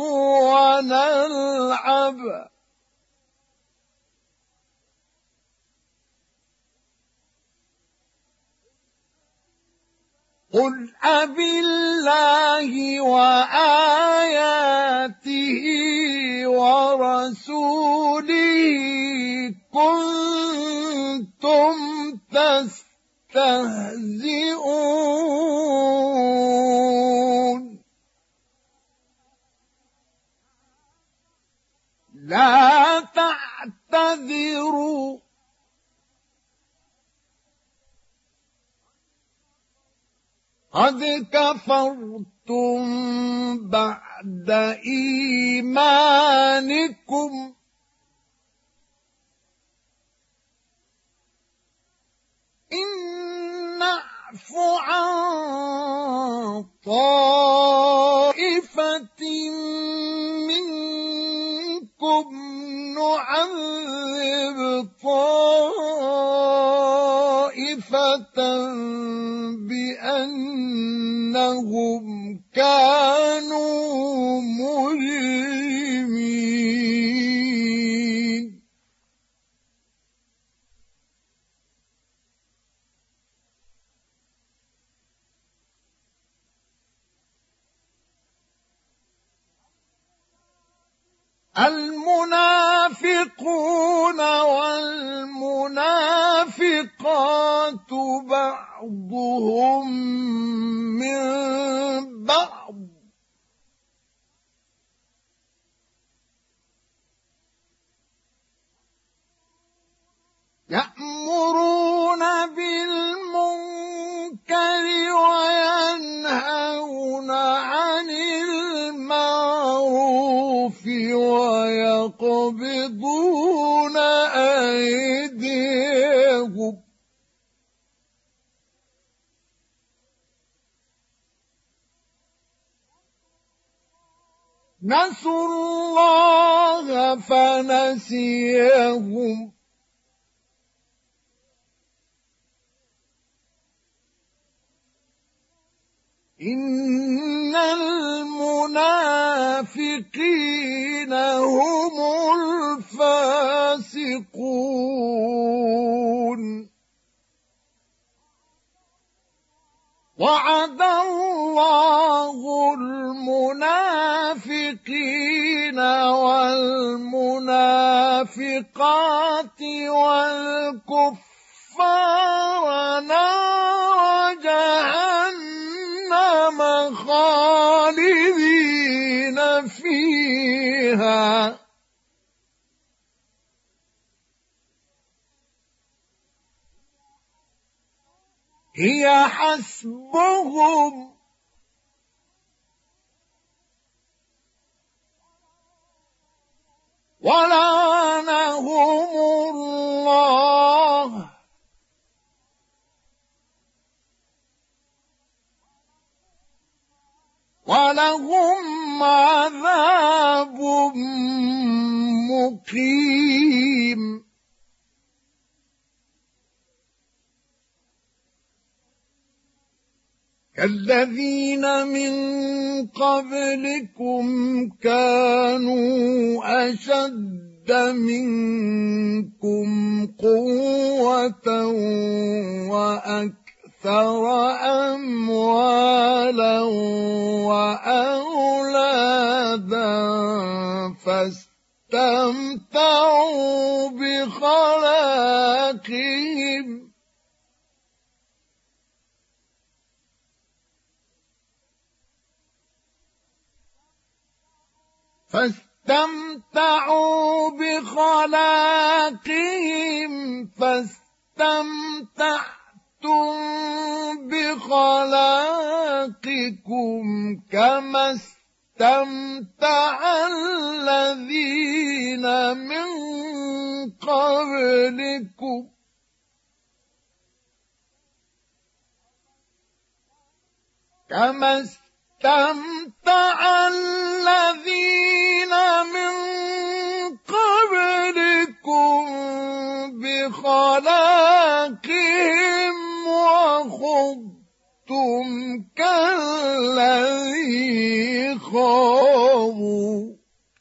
ونلعب قل أبالله وآياته ورسوله كنتم تستهزئون لا تعتذروا قد كفرتم بعد إيمانكم إن نعف عن طائفة منكم نعذب طائفة بأنهم كانوا مجرمين المنافقون والمنافقات بعضهم من بعض يأمرون بالمنكر وينهون عن المعروف ويقبضون أيديهم نسوا الله فنسيهم إن المنافقين هم الفاسقون وعد الله المنافقين والمنافقات والكفار نار جهنم خالدين فيها هي حسبهم ولعنهم الله ولهم عذاب مقيم كالذين من قبلكم كانوا أشد منكم قوة وأكثر أموالا وأولادا فاستمتعوا بخلاقهم فاستمتعوا بخلاقهم فاستمتعتم بخلاقكم كما استمتع الذين من قبلكم كما استمتع الذين من قبلكم بخلاقهم وخضتم كالذي خاضوا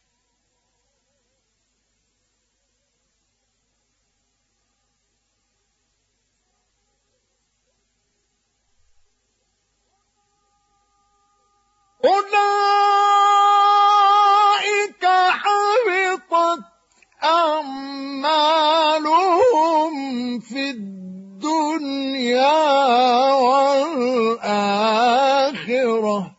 أولئك حبطت أعمالهم في الدنيا والآخرة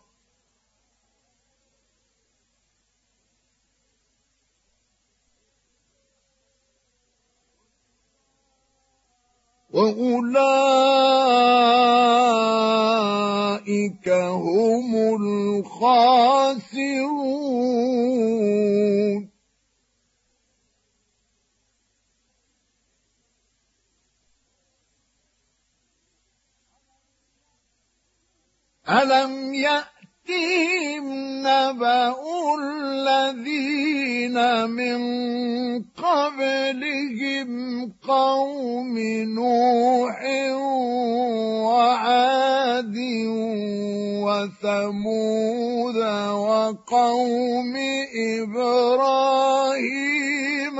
وأولئك هم الخاسرون ألم يأتهم نبأ الذين من قبلهم قوم نوح وعاد وثمود وقوم إبراهيم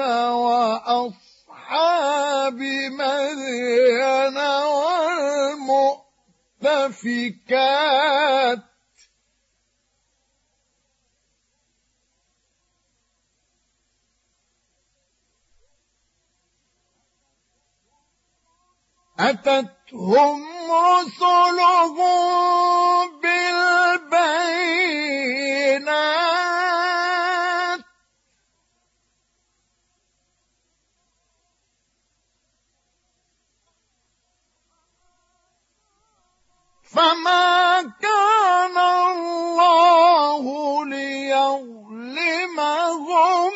وأصحاب مدين والمؤتفكات أتتهم رسلهم بالبينات فما كان الله ليظلمهم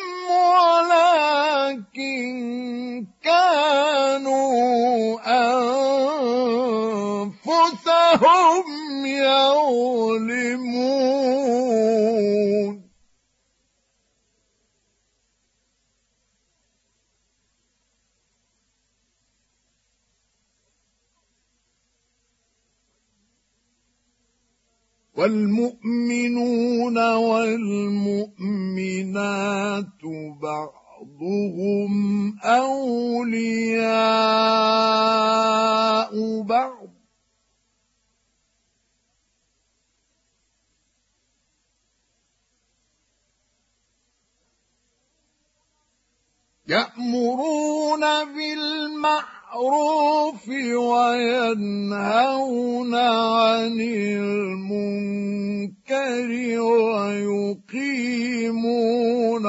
ولكن كانوا أنفسهم يظلمون والمؤمنون والمؤمنات بعضهم أولياء بعض يأمرون بالمعروف وينهون عن المنكر ويقيمون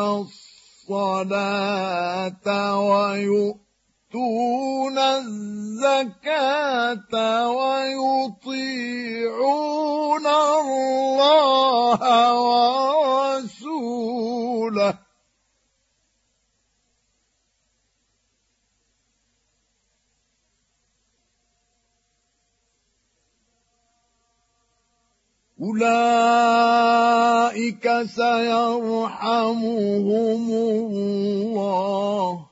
الصلاة ويؤتون الزكاة ويطيعون الله ورسوله أولئك سيرحمهم الله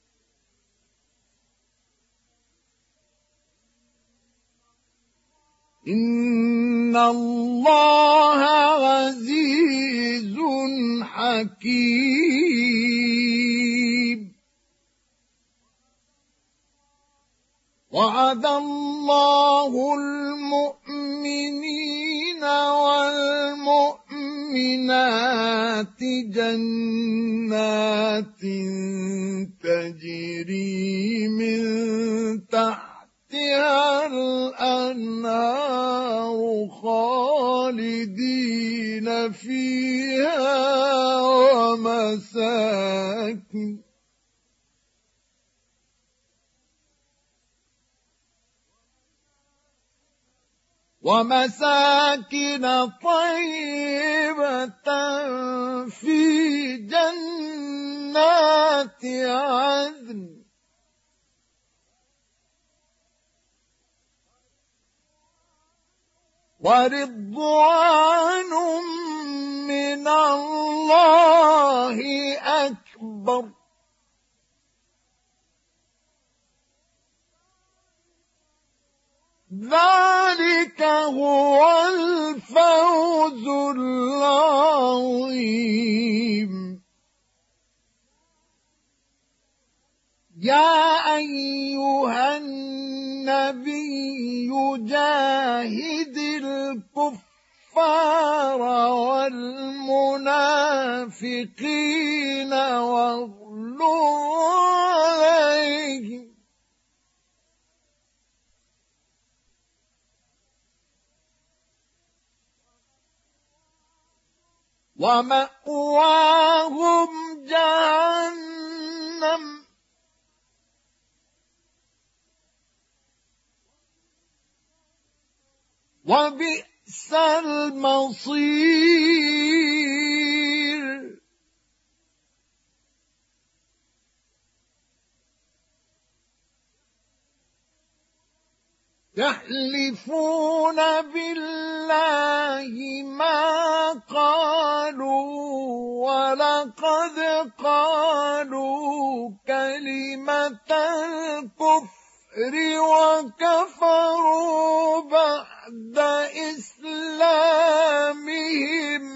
إن الله عزيز حكيم وعد الله المؤمنين والمؤمنات جنات تجري من تحتها الأنهار خالدين فيها ومساكن ومساكن طيبة في جنات عدن ورضوان من الله أكبر ذلك هو الفوز العظيم. يا أيها النبي جاهد الكفار والمنافقين واغلظ عليهم ومأواهم جهنم وبئس المصير. يحلفون بالله ما قالوا ولقد قالوا كلمة الكفر وكفروا بعد إسلامهم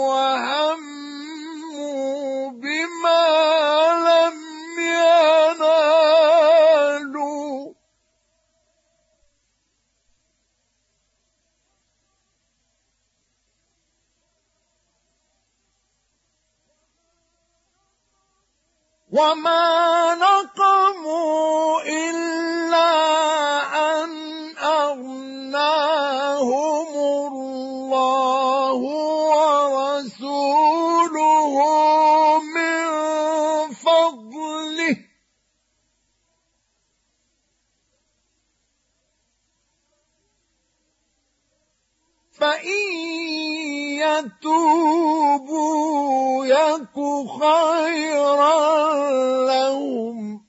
وهموا بما لم ينالوا وما نقموا إلا أن أغناهم الله ورسوله من فضله فإن يتوبوا يك خيرا لهم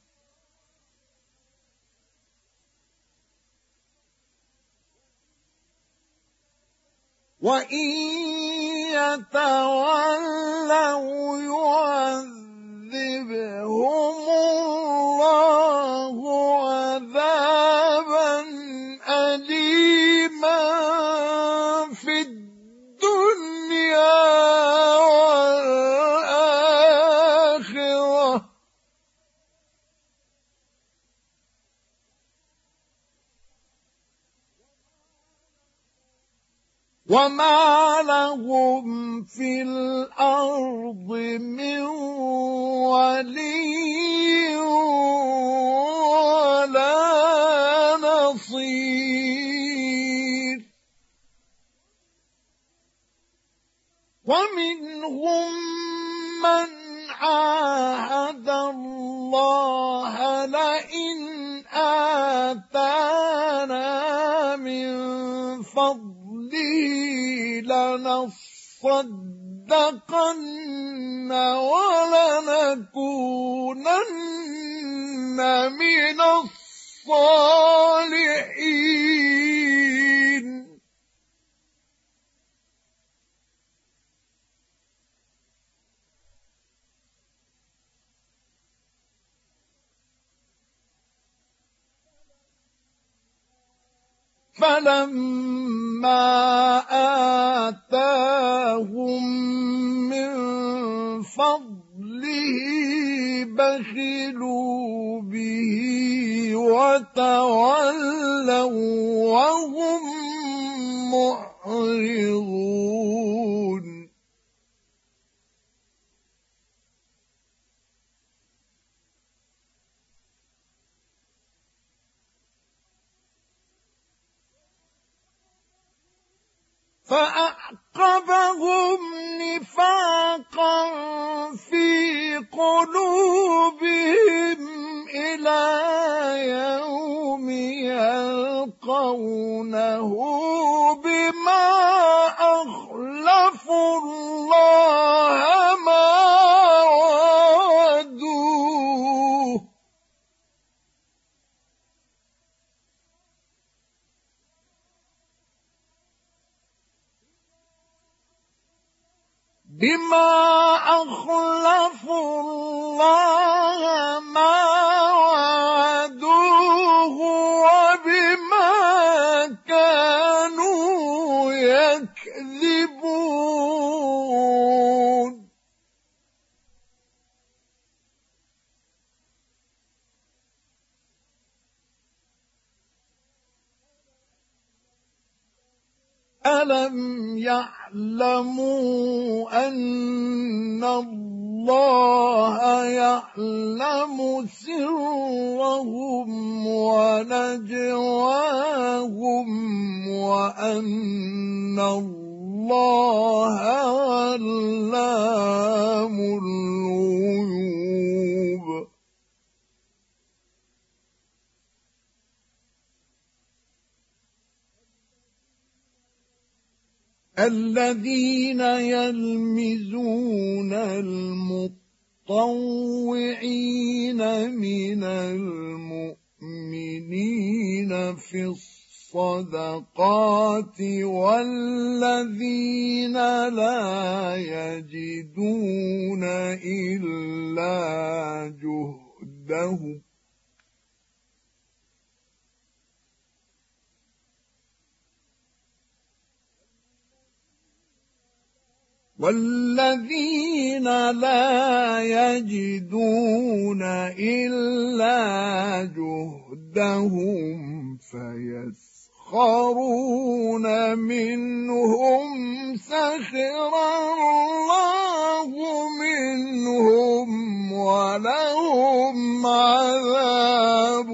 وإن يتولوا يعذبهم الله عذابا أليما في الدنيا والآخرة وما لهم في الأرض من ولي ولا نصير. ومنهم من عاهد الله لئن آتانا من فضله لنصدقن ولنكونن من الصالحين. فلما آتاهم من فضله بخلوا به وتولوا وهم معرضون فأعقبهم نفاقا في قلوبهم إلى يوم يلقونه بما أخلفوا الله ما وعدوه بما أخلفوا الله ما وعدوه وبما كانوا يكذبون ألم يعلموا أن الله يعلم سرهم ونجواهم وأن الله علام الغيوب الذين يلمزون المطوعين من المؤمنين في الصدقات والذين لا يجدون إلا جهدهم والذين لا يجدون إلا جهدهم فيسخرون منهم سخر الله منهم ولهم عذاب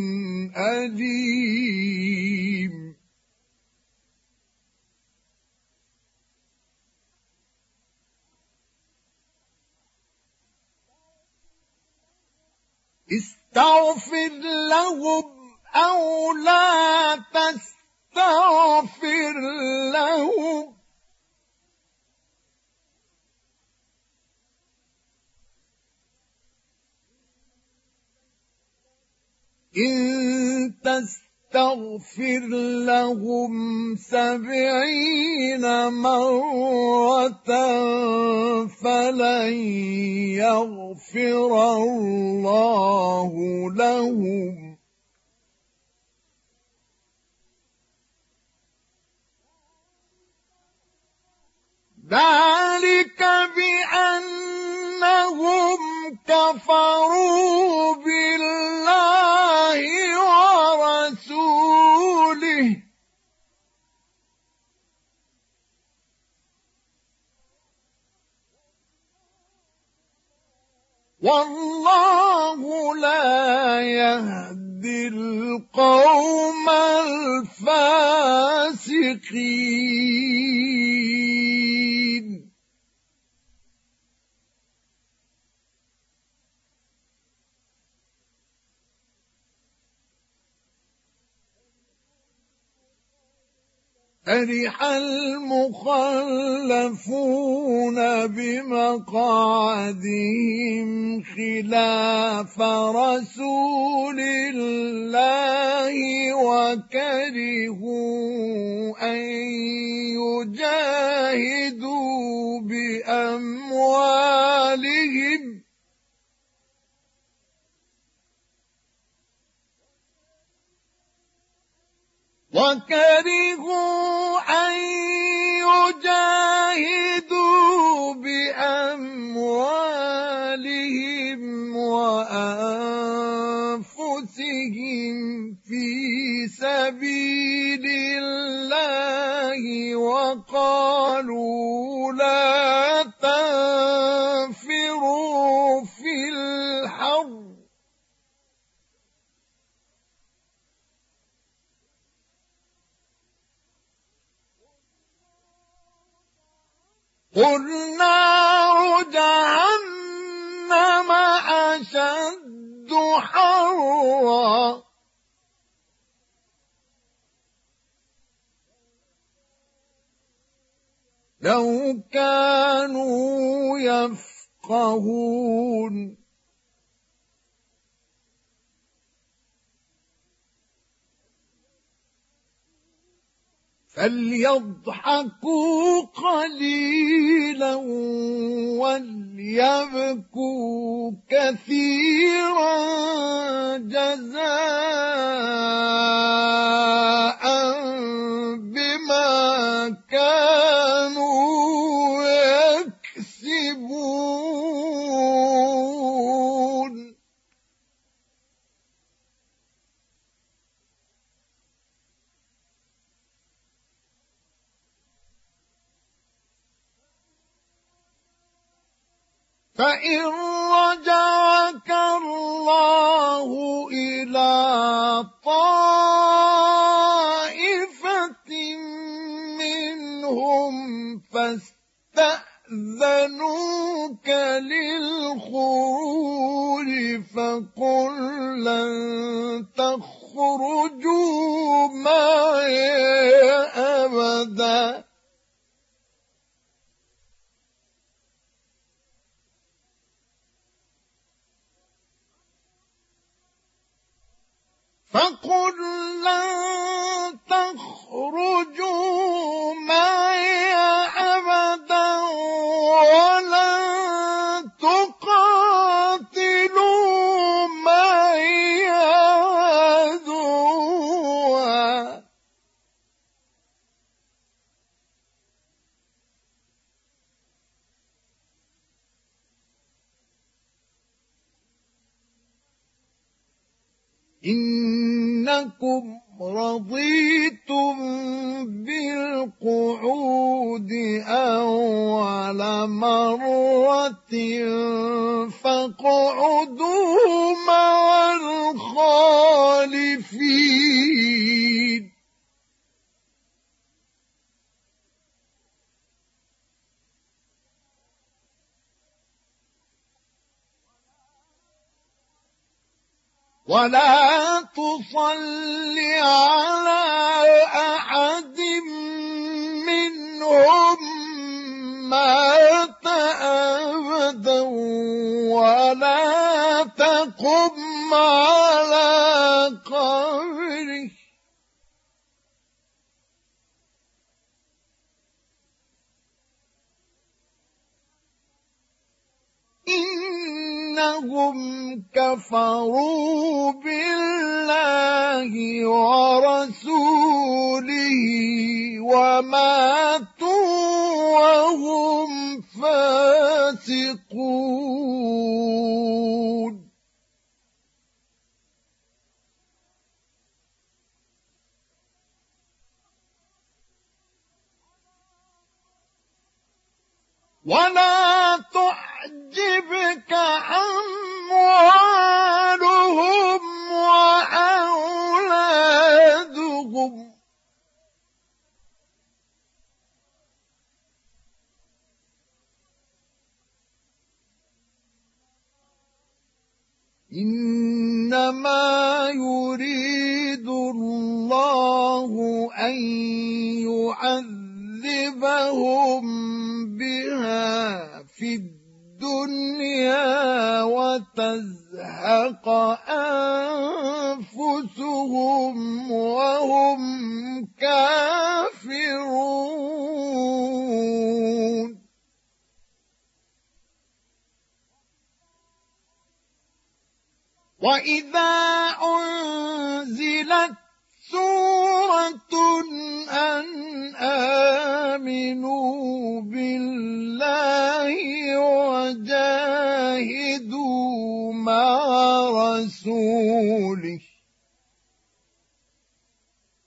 أليم استغفر لهم أو لا تستغفر لهم إن تستغفر لهم سبعين مرة فلن يغفر الله لهم ذلك بأنهم كفروا بالله ورسوله والله لا يهدي القوم الفاسقين فرح المخلفون بمقعدهم خلاف رسول الله وكرهوا أن يجاهدوا بأموالهم وكرهوا أن يجاهدوا بأموالهم وأنفسهم سبيل الله وقالوا لا تنفروا في الحر قل نار جهنم أشد حرا لو كانوا يفقهون فليضحكوا قليلا وليبكوا كثيرا جزاء بما كانوا يكسبون فإن رجعك الله إلى طائفة منهم فاستأذنوك للخروج فقل لن تخرجوا معي أبدا فقل لن تخرجوا معي أبدا ولن تقاتلوا معي عدوا إنكم رضيتم بالقعود أول مرة فاقعدوا مع الخالفين ولا تصل على أحد منهم مات أبدا ولا تقم على قبره إنهم كفروا بالله ورسوله وماتوا وهم فاسقون ولا تعجبك أموالهم وأولادهم إنما يريد الله أن يعذبهم بها في الدنيا وتزهق أنفسهم وهم كافرون وإذا أنزلت سورة أن آمنوا بالله وجاهدوا مع رسوله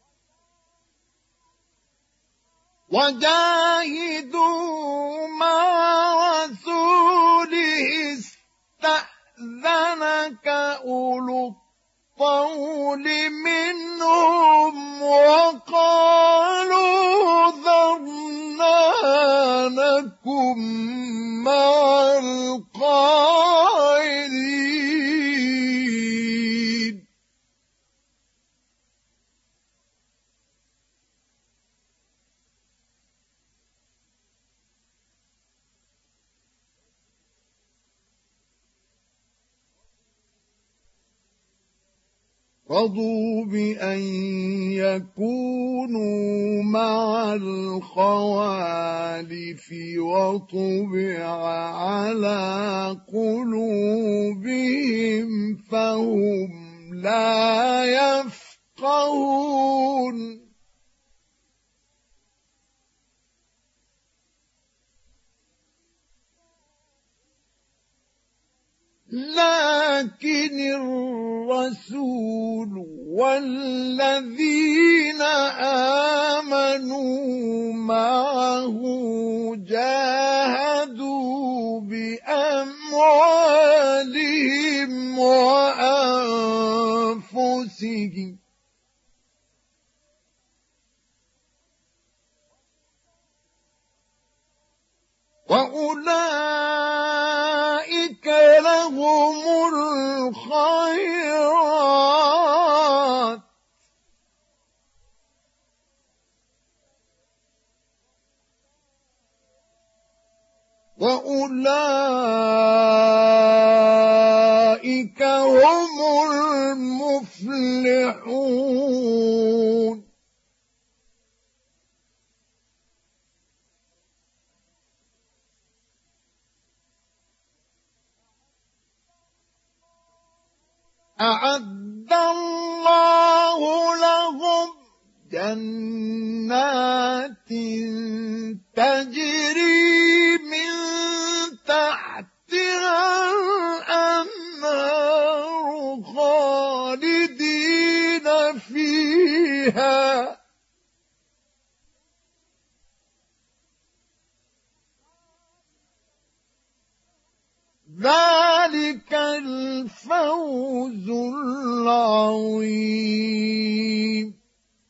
وجاهدوا مع رسوله استأذنك أولو الطول منهم وقالوا ذرنا نكن مع القاعدين. رضوا بأن يكونوا مع الخوالف وطبع على قلوبهم فهم لا يفقهون. لكن الرسول والذين آمنوا معه جاهدوا بأموالهم وأنفسهم وأولئك لهم الخيرات وأولئك هم المفلحون. أعد الله لهم جنات تجري من تحتها الأنهار خالدين فيها ذلك الفوز العظيم.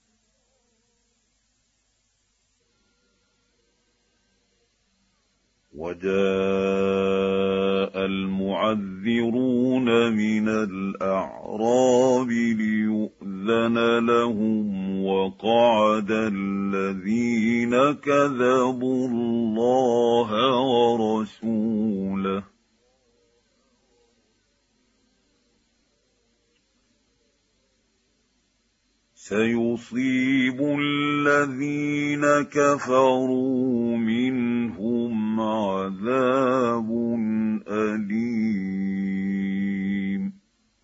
وجاء المعذرون من الأعراب ليؤذن لهم وقعد الذين كذبوا الله ورسوله سيصيب الذين كفروا منهم عذاب أليم.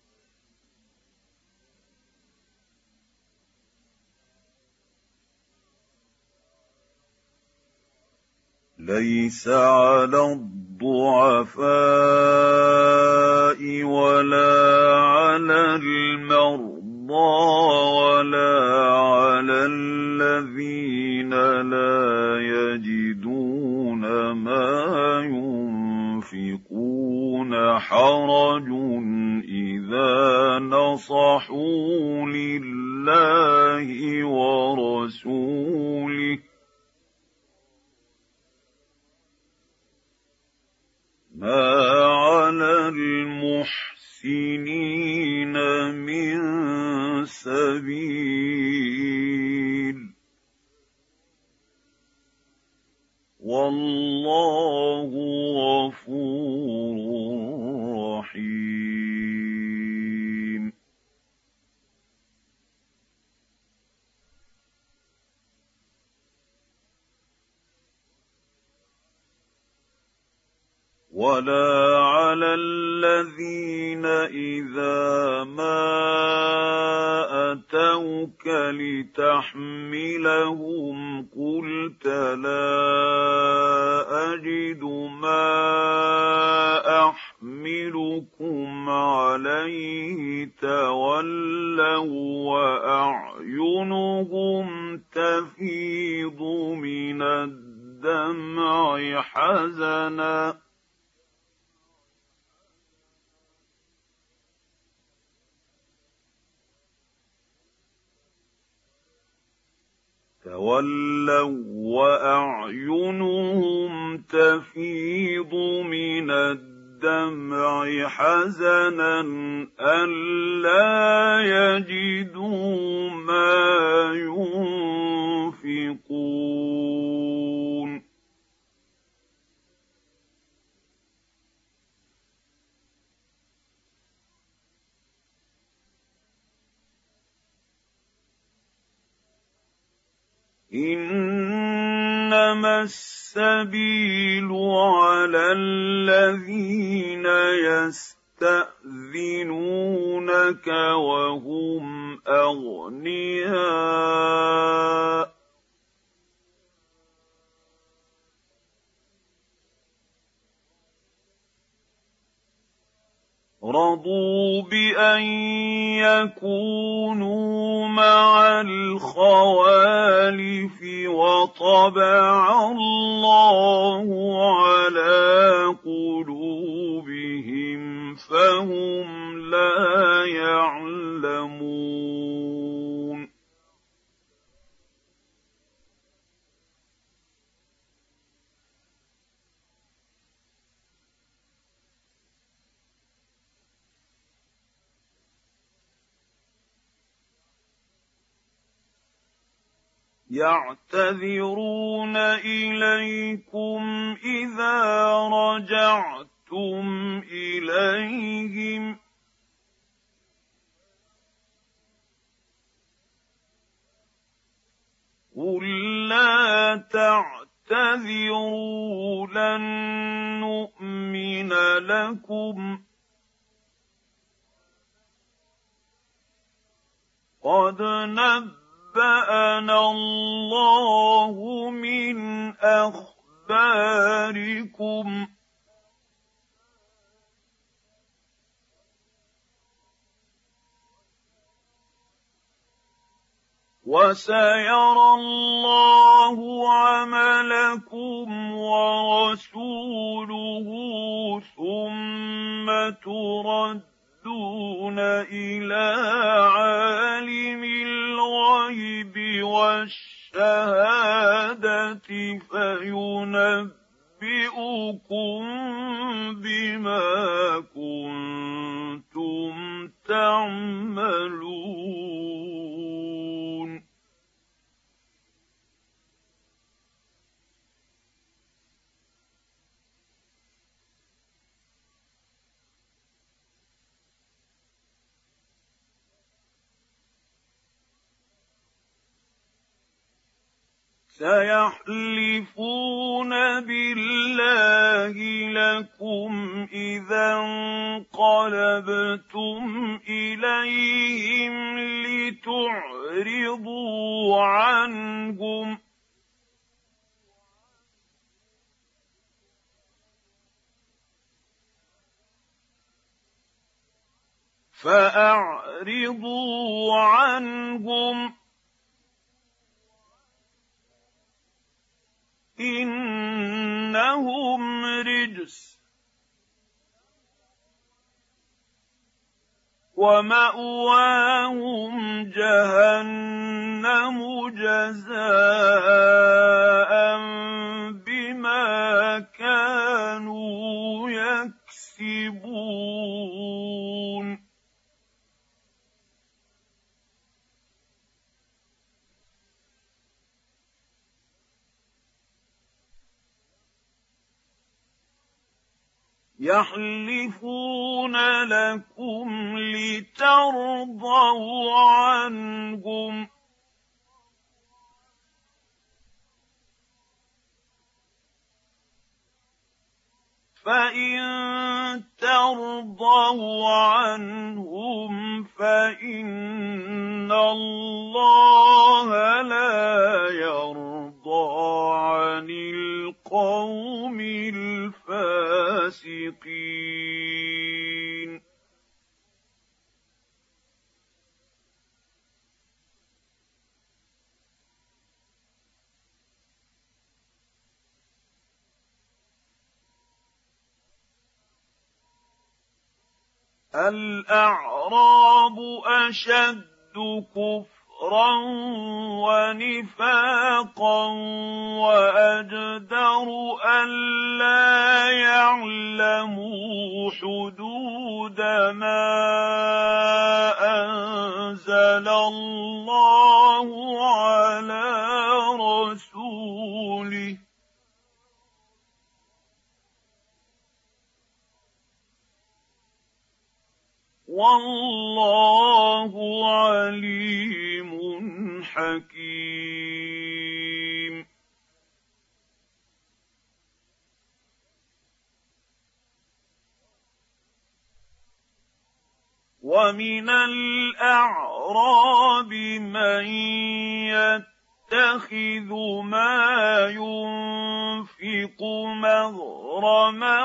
ليس على الضعفاء ولا على المرضى ولا على الذين لا يجدون ما ينفقون حرج إذا نصحوا لله ورسوله ما على المحسنين من سبيل والله غفور رحيم. ولا على الذين إذا ما أتوك لتحملهم قلت لا أجد ما أحملكم عليه تولوا وأعينهم تفيض من الدمع حزنا تولوا وأعينهم تفيض من الدمع حزنا ألا يجدوا ما ينفقون إنما السبيل على الذين يستأذنونك وهم أغنياء رضوا بأن يكونوا مع الخوالف وطبع الله على قلوبهم فهم لا يعلمون يعتذرون إليكم إذا رجعتم إليهم قل لا تعتذروا لن نؤمن لكم قد نبأ نبأنا الله من أخباركم وسيرى الله عملكم ورسوله ثم تردون إلى عالم الغيب والشهادة فينبئكم بما كنتم تعملون سيحلفون بالله لكم إذا انقلبتم إليهم لتعرضوا عنهم فأعرضوا عنهم إنهم رجس ومأواهم جهنم جزاء بما كانوا يكسبون يحلفون لكم لترضوا عنهم فإن ترضوا عنهم فإن الله لا يرضى عن القوم الفاسقين الأعراب أشد كفرا ونفاقا وأجدر ألا يعلموا حدود ما أنزل الله على رسوله والله عليم حكيم. ومن الأعراب من يتخذ ما ينفق مغرما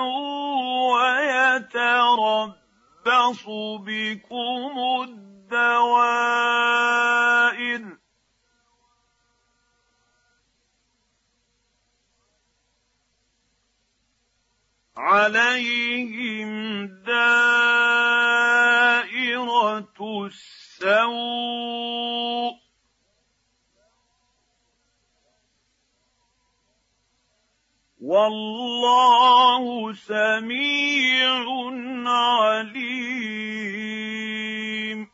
ويتربص بكم الدوائر عليهم دائرة السوء والله سميع عليم.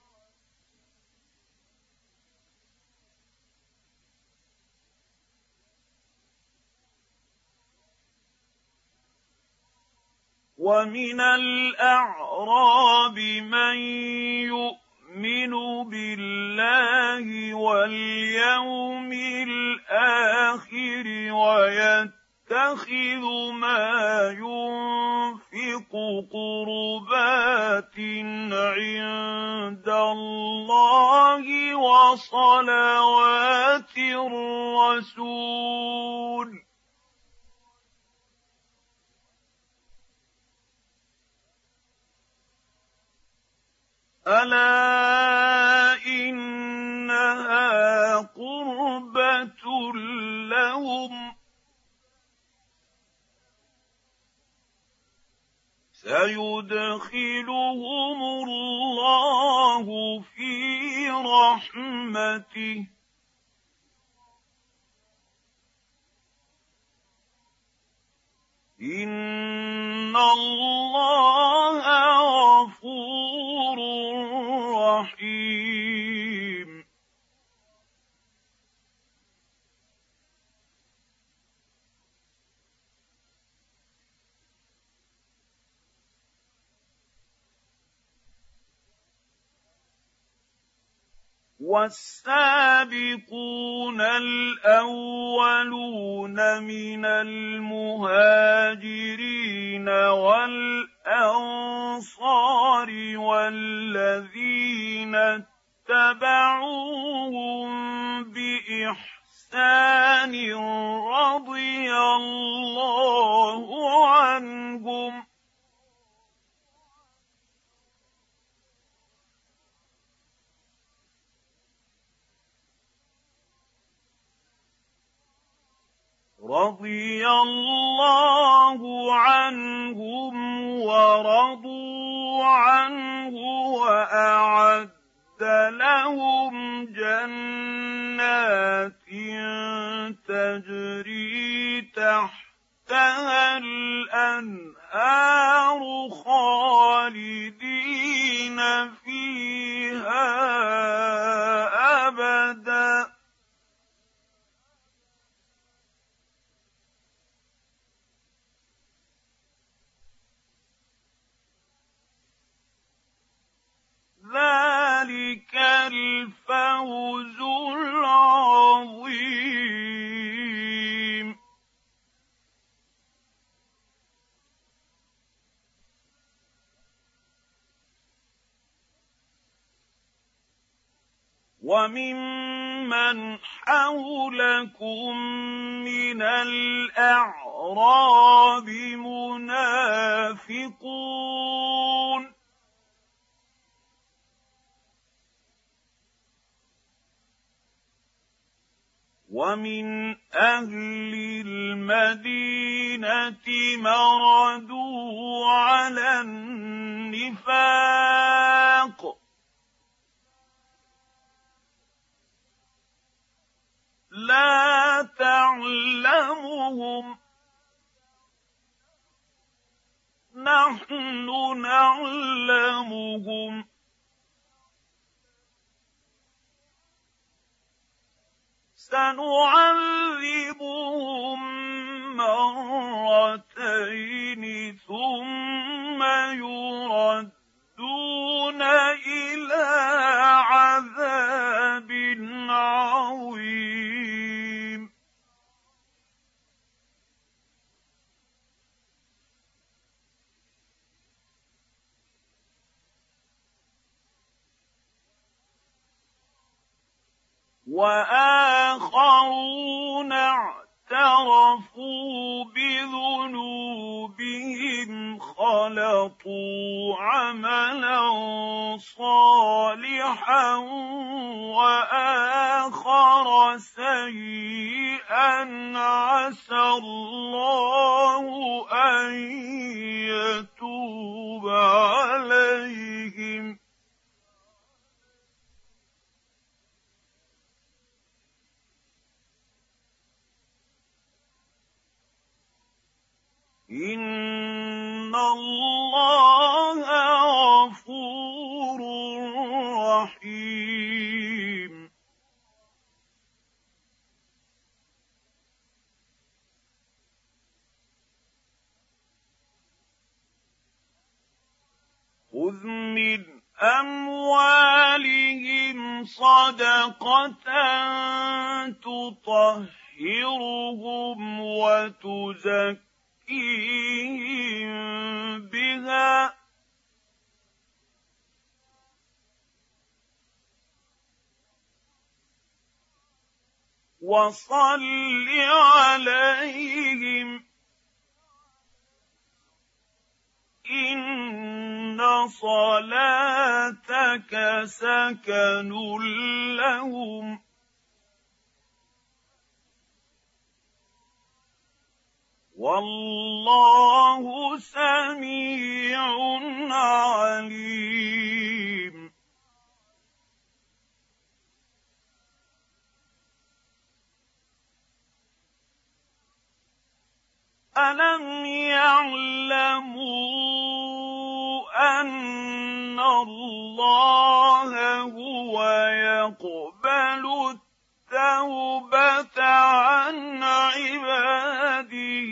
ومن الأعراب من يؤمن بالله واليوم الآخر ويتخذ ما ينفق قربات عند الله وصلوات الرسول ألا إنها قربة لهم سيدخلهم الله في رحمته إن الله غفور رحيم. والسابقون الأولون من المهاجرين والأنصار والذين اتبعوهم بإحسان رضي الله عنهم رضي الله عنهم ورضوا عنه وأعد لهم جنات تجري تحتها الأنهار خالدين فيها أبدا ذلك الفوز العظيم. وممن حولكم من الأعراب منافقون ومن أهل المدينة مردوا على النفاق وَفَاقٍ لَا تَعْلَمُهُمْ نَحْنُ نَعْلَمُهُمْ سَنُعَذِّبُهُم مَّرَّتَيْنِ ثُمَّ يُرَدُّونَ إِلَىٰ عَذَابٍ عَظِيمٍ وَآخَرُونَ اعْتَرَفُوا بِذُنُوبِهِمْ خَلَطُوا عَمَلًا صَالِحًا وَآخَرَ سَيِّئًا عَسَى اللَّهُ أَن يَتُوبَ عَلَيْهِمْ إِنَّ اللَّهَ غَفُورٌ رَّحِيمٌ خُذْ مِنْ أَمْوَالِهِمْ صَدَقَةً تُطَهِّرُهُمْ وَتُزَكِّيهِم بِهَا وَصَلِّ عَلَيْهِمْ إِنَّ صَلَاتَكَ سَكَنٌ لَّهُمْ وَاللَّهُ سَمِيعٌ عَلِيمٌ أَلَمْ يَعْلَمُوا أَنَّ اللَّهَ هُوَ يَقْبَلُ التَّوْبَةَ عَنْ عِبَادِهِ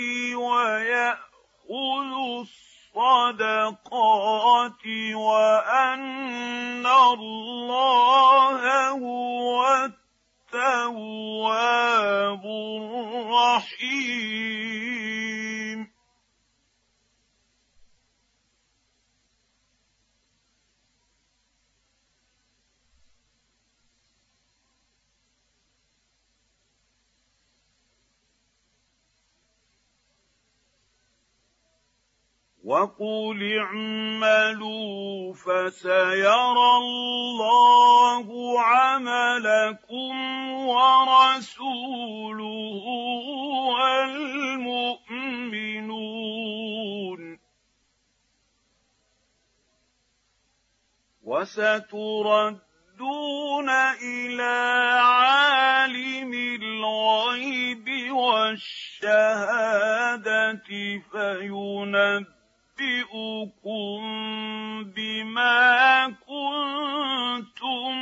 وَيَأْخُذُ الصَّدَقَاتِ وَأَنَّ اللَّهَ هُوَ التَّوَّابُ الرَّحِيمُ وَقُلِ اعْمَلُوا فَسَيَرَى اللَّهُ عَمَلَكُمْ وَرَسُولُهُ وَالْمُؤْمِنُونَ وَسَتُرَدُّونَ إِلَىٰ عَالِمِ الْغَيْبِ وَالشَّهَادَةِ فَيُنَبِّئُكُم بِمَا كُنتُمْ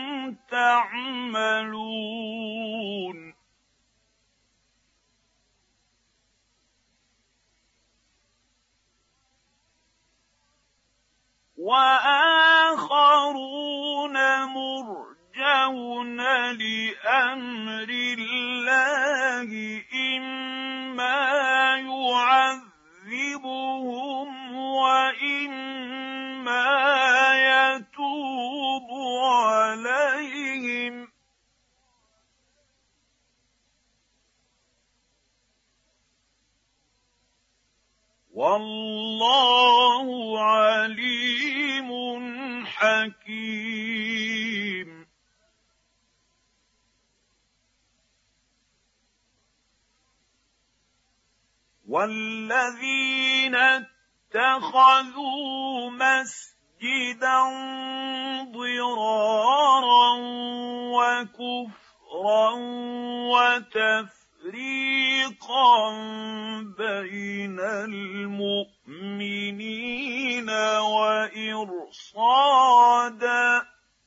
تَعْمَلُونَ وَآخَرُونَ مُرْجَوْنَ لِأَمْرِ اللَّهِ إِمَّا يُعَذِّبُهُمْ وَإِمَّا يَتُوبُ عَلَيْهِمْ وَاللَّهُ عَلِيمٌ حَكِيمٌ وَالَّذِينَ اتخذوا مسجدا ضرارا وكفرا وتفريقا بين المؤمنين وإرصادا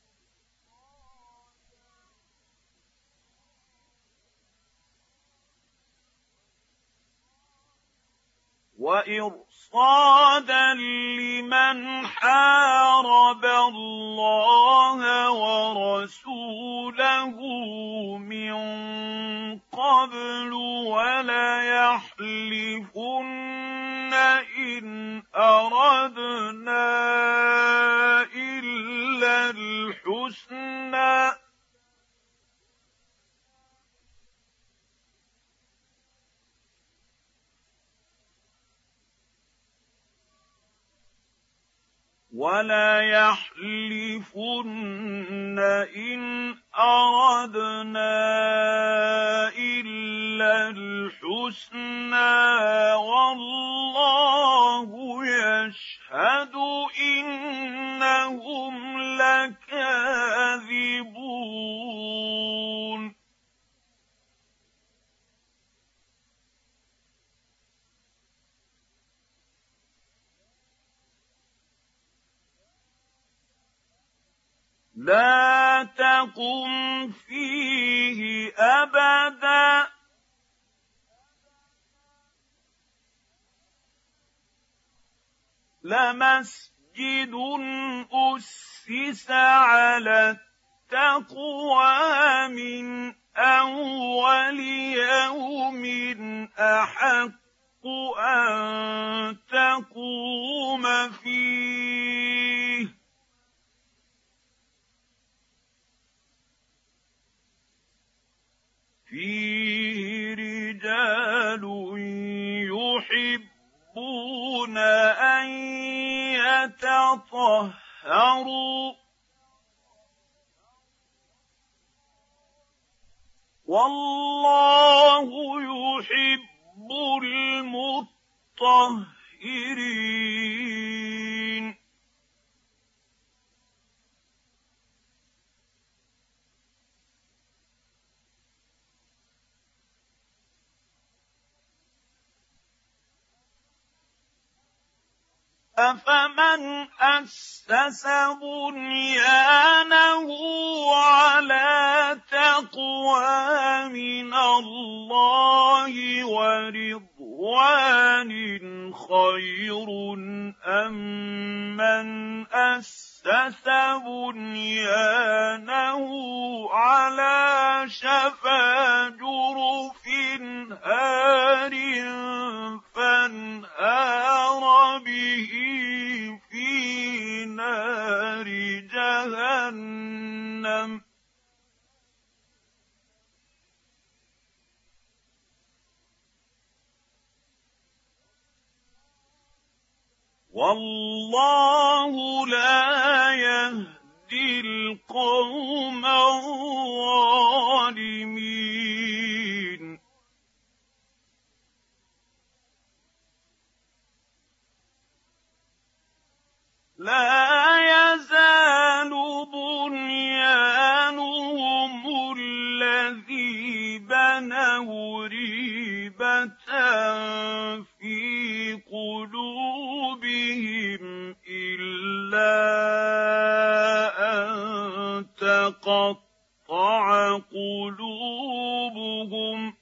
وإرصادا لمن حارب الله ورسوله من قبل وليحلفن إن أردنا إلا الحسنى وَلَيَحْلِفُنَّ إِنْ أَرَدْنَا إِلَّا الْحُسْنَىٰ وَاللَّهُ يَشْهَدُ إِنَّهُمْ لَكَاذِبُونَ لا تقم فيه أبدا لمسجد أسس على التقوى من أول يوم أحق أن تقوم فيه فيه رجال يحبون أن يتطهروا والله يحب المطهرين أفمن أسس بنيانه على تقوى من الله ورضوان خير أم من أسس بنيانه على شفا جرف هار فانهار به في نار جهنم والله لا يهدي القوم الظالمين لا يزال بنيانهم الذي بنوا ريبة في قلوبهم إلا أن تقطع قلوبهم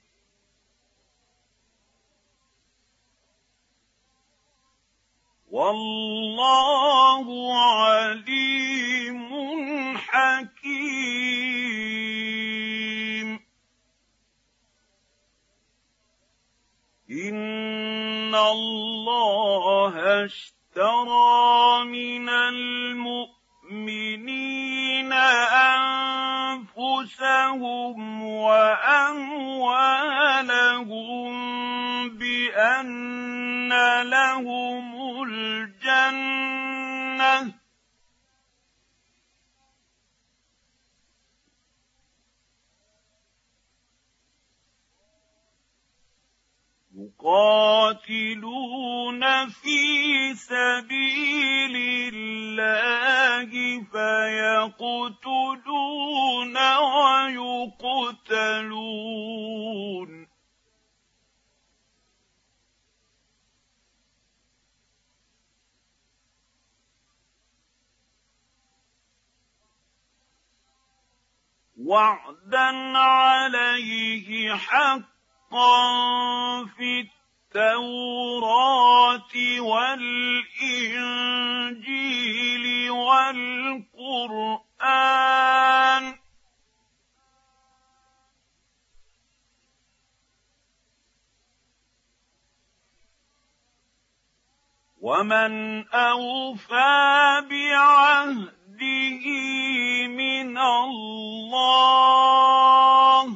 والله عليم حكيم إن الله اشترى من المؤمنين أنفسهم وأموالهم بأن لهم الجنة يقاتلون في سبيل الله فيقتلون ويقتلون وعدا عليه حقا في التوراة والإنجيل والقرآن ومن أوفى بعهده من الله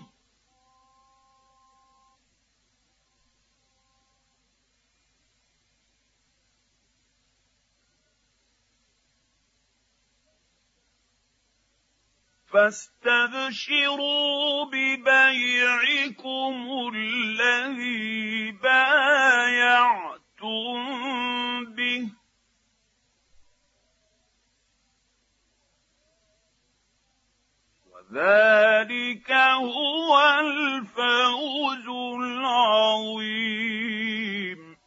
فاستبشروا ببيعكم الذي بايعتم به وذلك هو الفوز العظيم.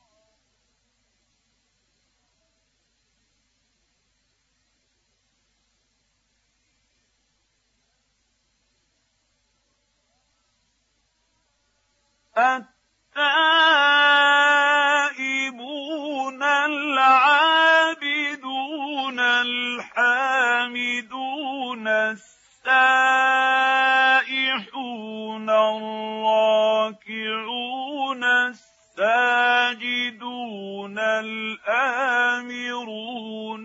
التائبون العابدون الحامدون السائحون الراكعون الساجدون الآمرون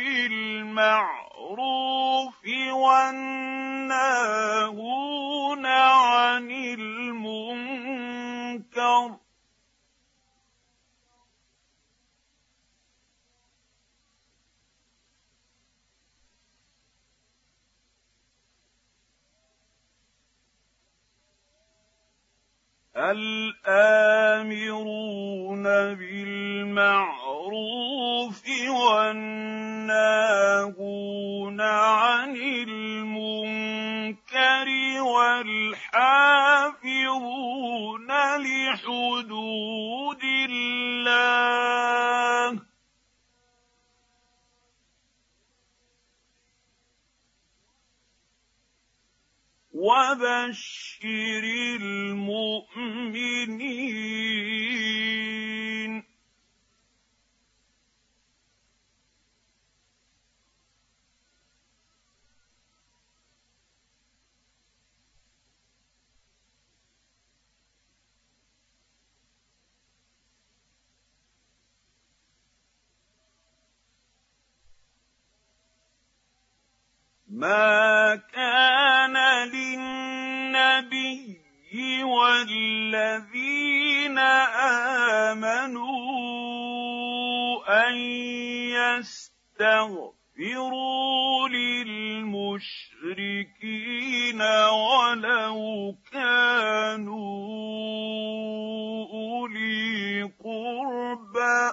بالمعروف والناهون عن المنكر الآمرون بالمعروف والناهون عن المنكر والحافظون لحدود الله وبشر المؤمنين. ما كان للنبي والذين آمنوا أن يستغفروا للمشركين ولو كانوا أولي قربى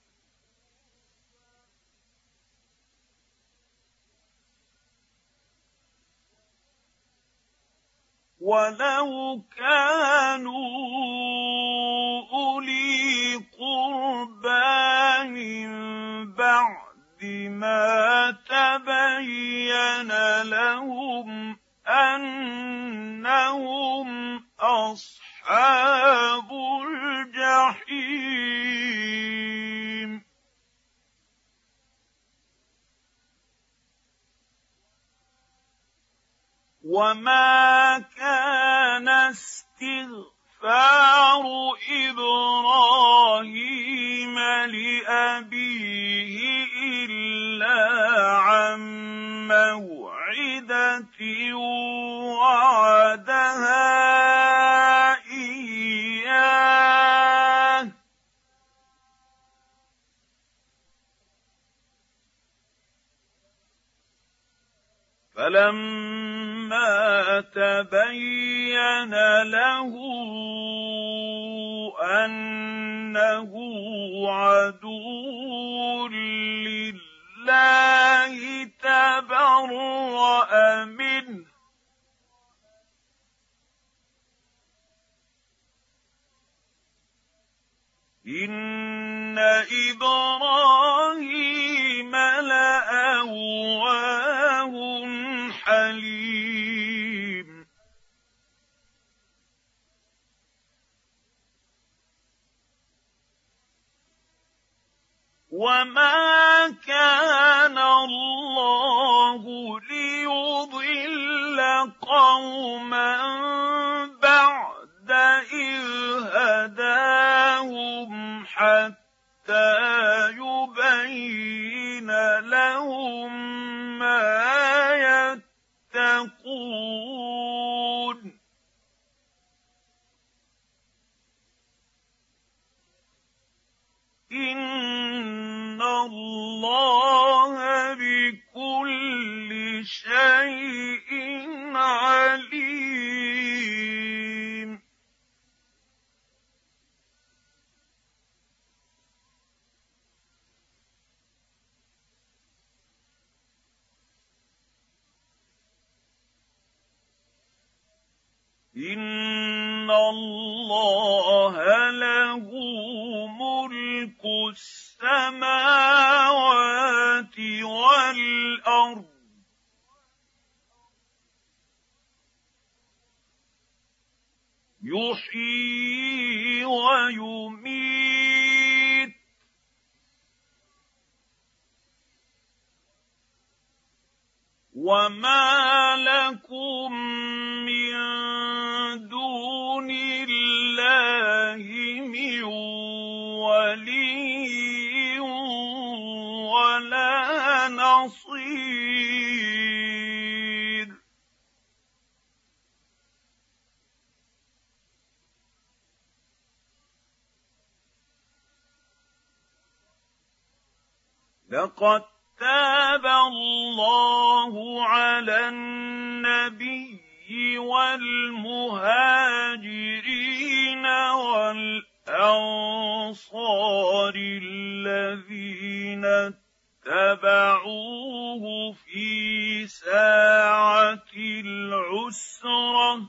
ولو كانوا أولي قربى من بعد ما تبين لهم أنهم أصحاب الجحيم. وما كان استغفار إبراهيم لأبيه إلا عن موعدة وعدها إياه فلما تبين له أن إنه عدو لله تبرأ منه إن إبراهيم لأواه حليم وما كان الله ليضل قوما بعد إذ هداهم حتى يبين لهم ما يتقون إن الله بكل شيء عليم إن الله له ملك السماوات والأرض يحيي ويميت وما لكم من دون الله من ولي ولا نصير لقد تاب الله على النبي والمهاجرين والأنصار الذين اتبعوه في ساعة العسرة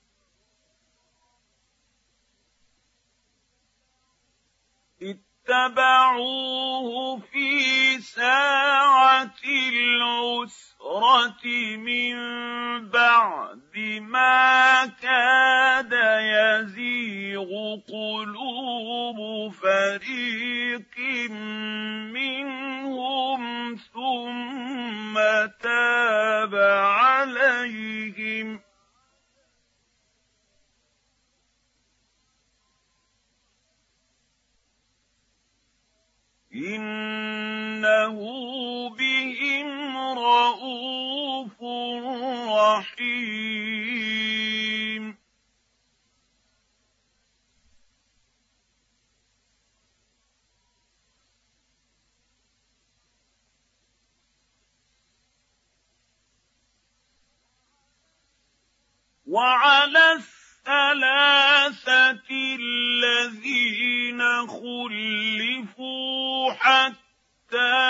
اتبعوه في ساعة العسرة من بعد ما كاد يزيغ قلوب فريق منهم ثم تاب عليهم إنه بهم رءوف رحيم وعلى الثلاثة الذين خلفوا حتى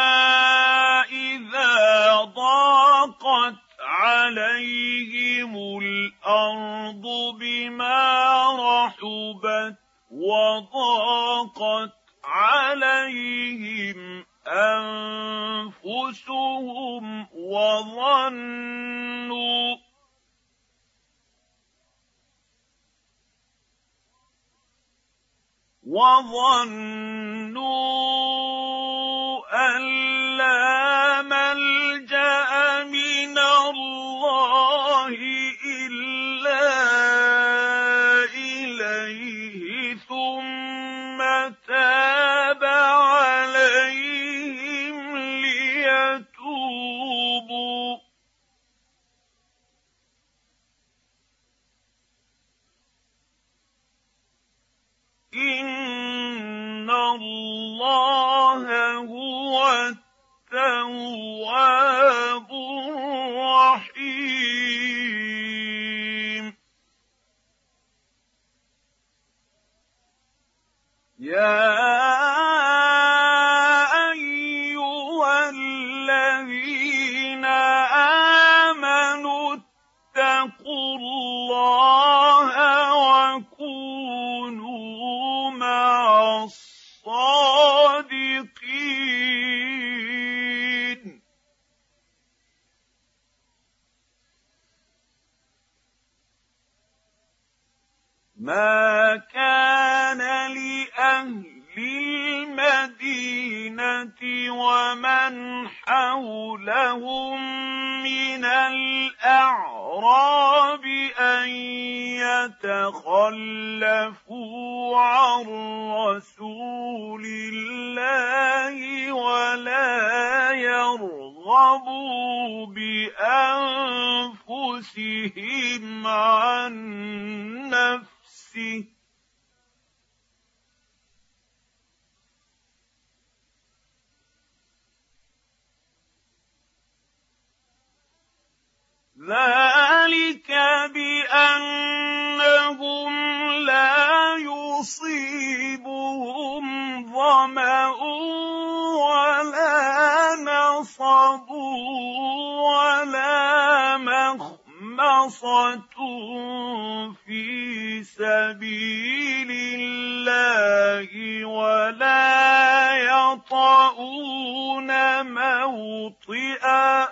إذا ضاقت عليهم الأرض بما رحبت وضاقت عليهم أنفسهم وظنوا وظنوا أن لا ملجأ من الله إلا إليه ثم تاب عليهم ليتوبوا إن الله هو مَا كَانَ لِأَهْلِ الْمَدِينَةِ وَمَنْ حَوْلَهُم مِّنَ الْأَعْرَابِ أَن يَتَخَلَّفُوا عَن رَّسُولِ اللَّهِ وَلَا يَرْغَبُوا بِأَنفُسِهِمْ عَن نَّفْسِهِ ۚ ذَٰلِكَ بِأَنَّهُمْ لَا يُصِيبُهُمْ ظَمَأٌ وَلَا نَصَبٌ وَلَا مَخْمَصَةٌ فِي سَبِيلِ اللَّهِ وَلَا يَطَئُونَ مَوْطِئًا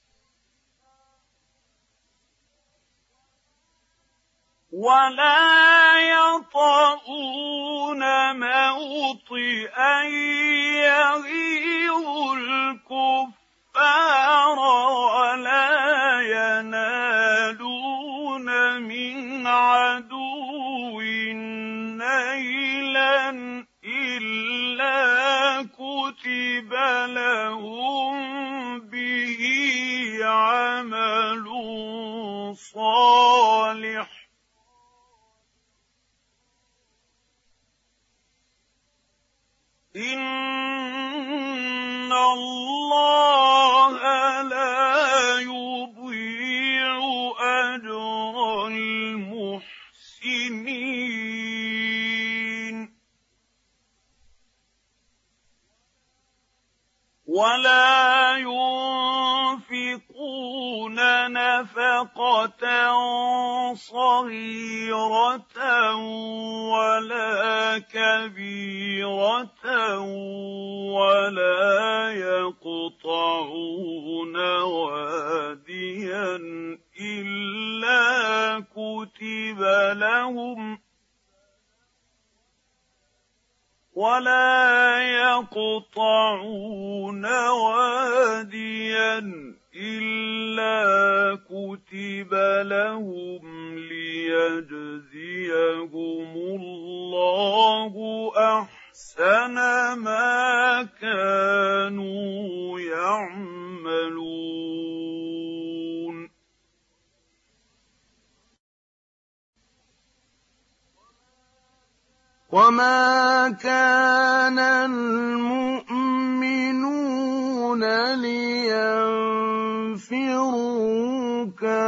وَلَا يَطَئُونَ مَوْطِئًا يَغِيظُ الْكُفَّارَ وَلَا يَنَالُونَ مِنْ عَدُوٍّ نَيْلًا إِلَّا كُتِبَ لَهُم بِهِ عَمَلٌ صَالِحٌ ۚ إِنَّ اللَّهَ لَا يُضِيعُ أَجْرَ الْمُحْسِنِينَ وَلَا يُنفِقُونَ نَفَقَةً صَغِيرَةً وَلَا كَبِيرَةً وَلَا يَقْطَعُونَ وَادِيًا إِلَّا كُتِبَ لَهُمْ وَلَا يَقْطَعُونَ وَادِيًا إِلَّا كُتِبَ لَهُمْ لِيَجْزِيَهُمُ اللَّهُ أَحْسَنَ مَا كَانُوا يَعْمَلُونَ وَمَا كَانَ الْمُؤْمِنُونَ لِيَنفِرُوا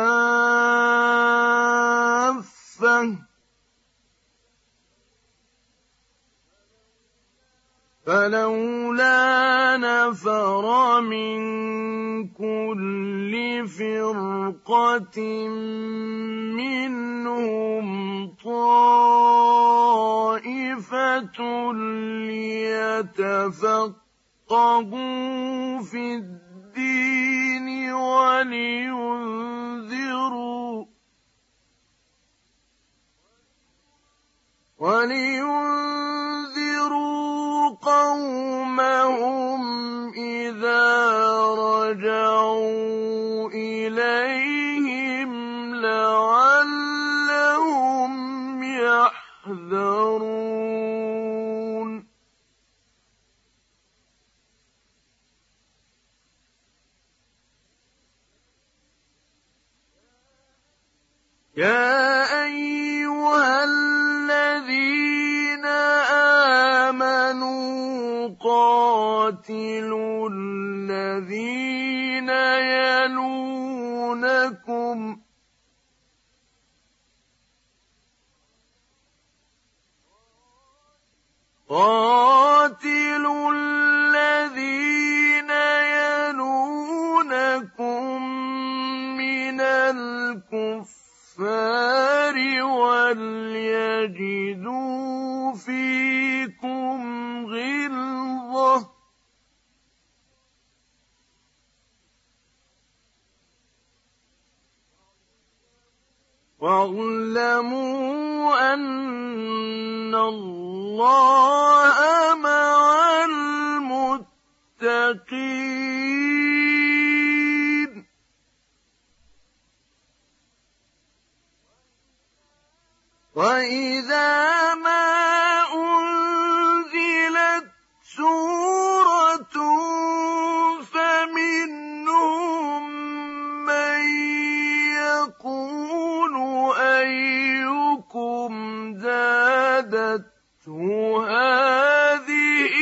كَافَّةً ۚ فَلَوْلَا نَفَرَ مِن كُلِّ فِرْقَةٍ مِّنْهُمْ طَائِفَةٌ لِّيَتَفَقَّهُوا فِي الدِّينِ وَلِيُنذِرُوا وَلِيُنذِرُوا قَوْمَهُمْ إِذَا رَجَعُوا إِلَيْهِمْ لَعَلَّهُمْ يَحْذَرُونَ يَا أَيُّهَا الَّذِينَ آمَنُوا قَاتِلُوا الَّذِينَ يَلُونَكُم قَاتِلُوا الَّذِينَ يَلُونَكُم مِّنَ الْكُفَّارِ وَلْيَجِدُوا فِيكُمْ غِلْظَةً ۚ وَاعْلَمُوا أَنَّ اللَّهَ مَعَ الْمُتَّقِينَ وَإِذَا مَا أُنزِلَتْ سُورَةٌ فَمِنْهُم مَّن يَقُولُ أَيُّكُمْ زَادَتْهُ هَٰذِهِ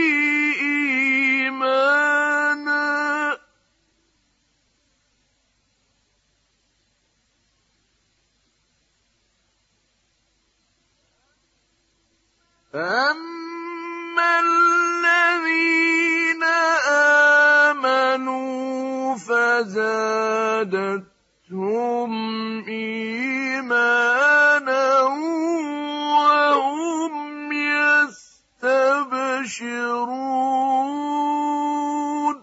إِيمَانًا فَأَمَّا الَّذِينَ آمَنُوا فَزَادَتْهُمْ إِيمَانًا وَهُمْ يَسْتَبْشِرُونَ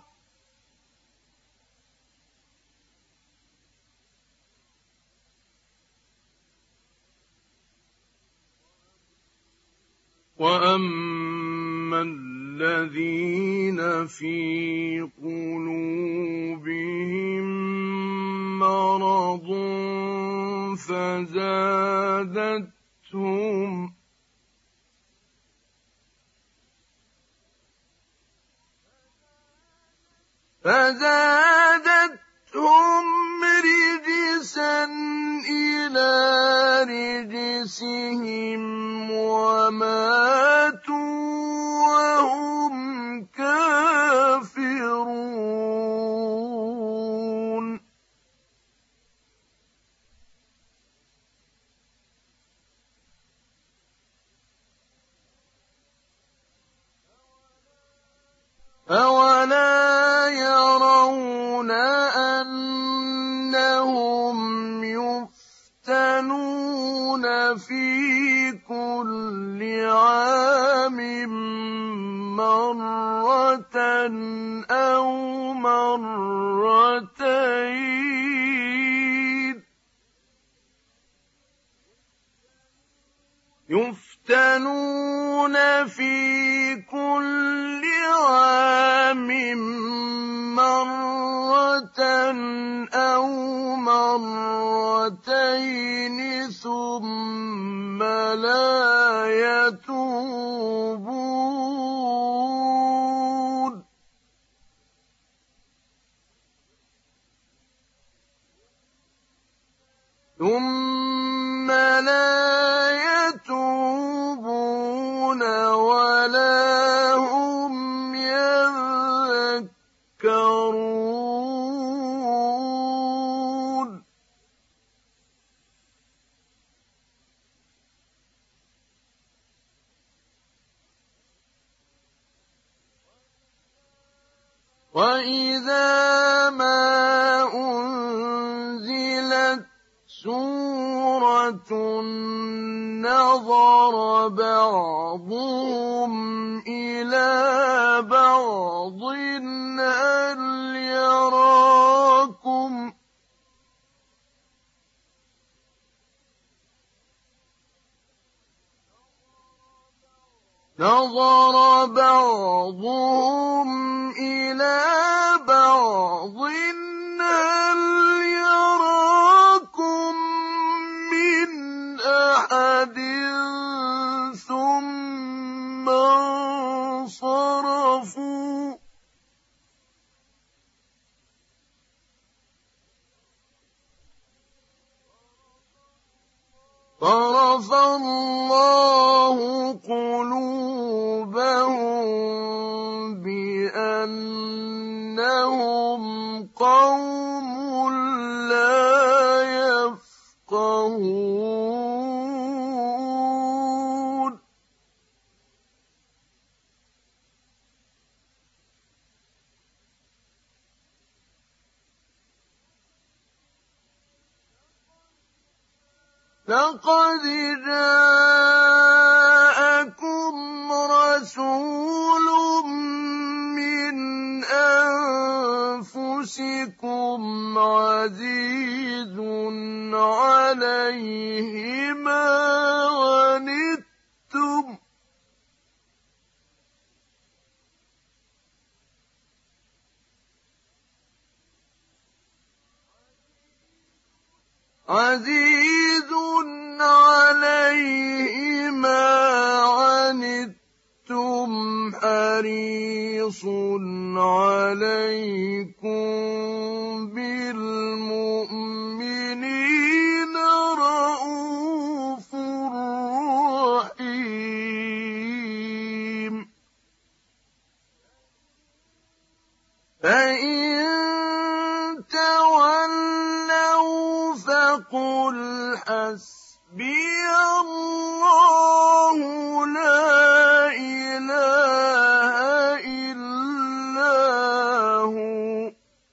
وَأَمَّا الَّذِينَ فِي قُلُوبِهِم مَّرَضٌ فَزَادَتْهُمْ فَزَادَتْهُمْ رِجْسًا إِلَىٰ رِجْسِهِمْ وَمَاتُوا وَهُمْ كَافِرُونَ أَوَلَا يَرَوْنَ أَنَّهُمْ يُفْتَنُونَ فِي كُلِّ عَامٍ مَّرَّةً أَوْ مَرَّتَيْنِ يُفْتَنُونَ فِي كُلِّ عَامٍ مَّرَّةً أَوْ مَرَّتَيْنِ ثُمَّ لَا يَتُوبُونَ ثُمَّ لَا يَتُوبُونَ وَلَا هُمْ يَذَّكَّرُونَ وَإِذَا مَا أُنزِلَتْ سُورَةٌ نَّظَرَ بَعْضُهُمْ إِلَىٰ بَعْضٍ هَلْ يَرَاكُمْ نَظَرَ بَعْضُهُمْ إِلَىٰ بَعْضٍ هَلْ يَرَاكُم مِّنْ أَحَدٍ ثُمَّ انصَرَفُوا صَرَفَ اللَّهُ قُلُوبَهُم بِأَنَّهُمْ قَوْمٌ لَّا يَفْقَهُونَ لَقَدْ جَاءَكُمْ رَسُولٌ مِّنْ أَنفُسِكُمْ عَزِيزٌ عَلَيْهِ مَا عزيز عليه ما عنتم حريص عليكم بالمؤمنين رءوف رحيم فإن تولوا فقل حسبي الله لا إله إلا هو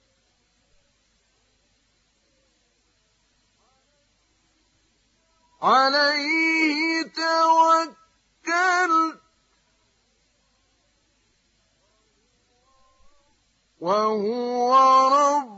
عليه توكلت وهو رب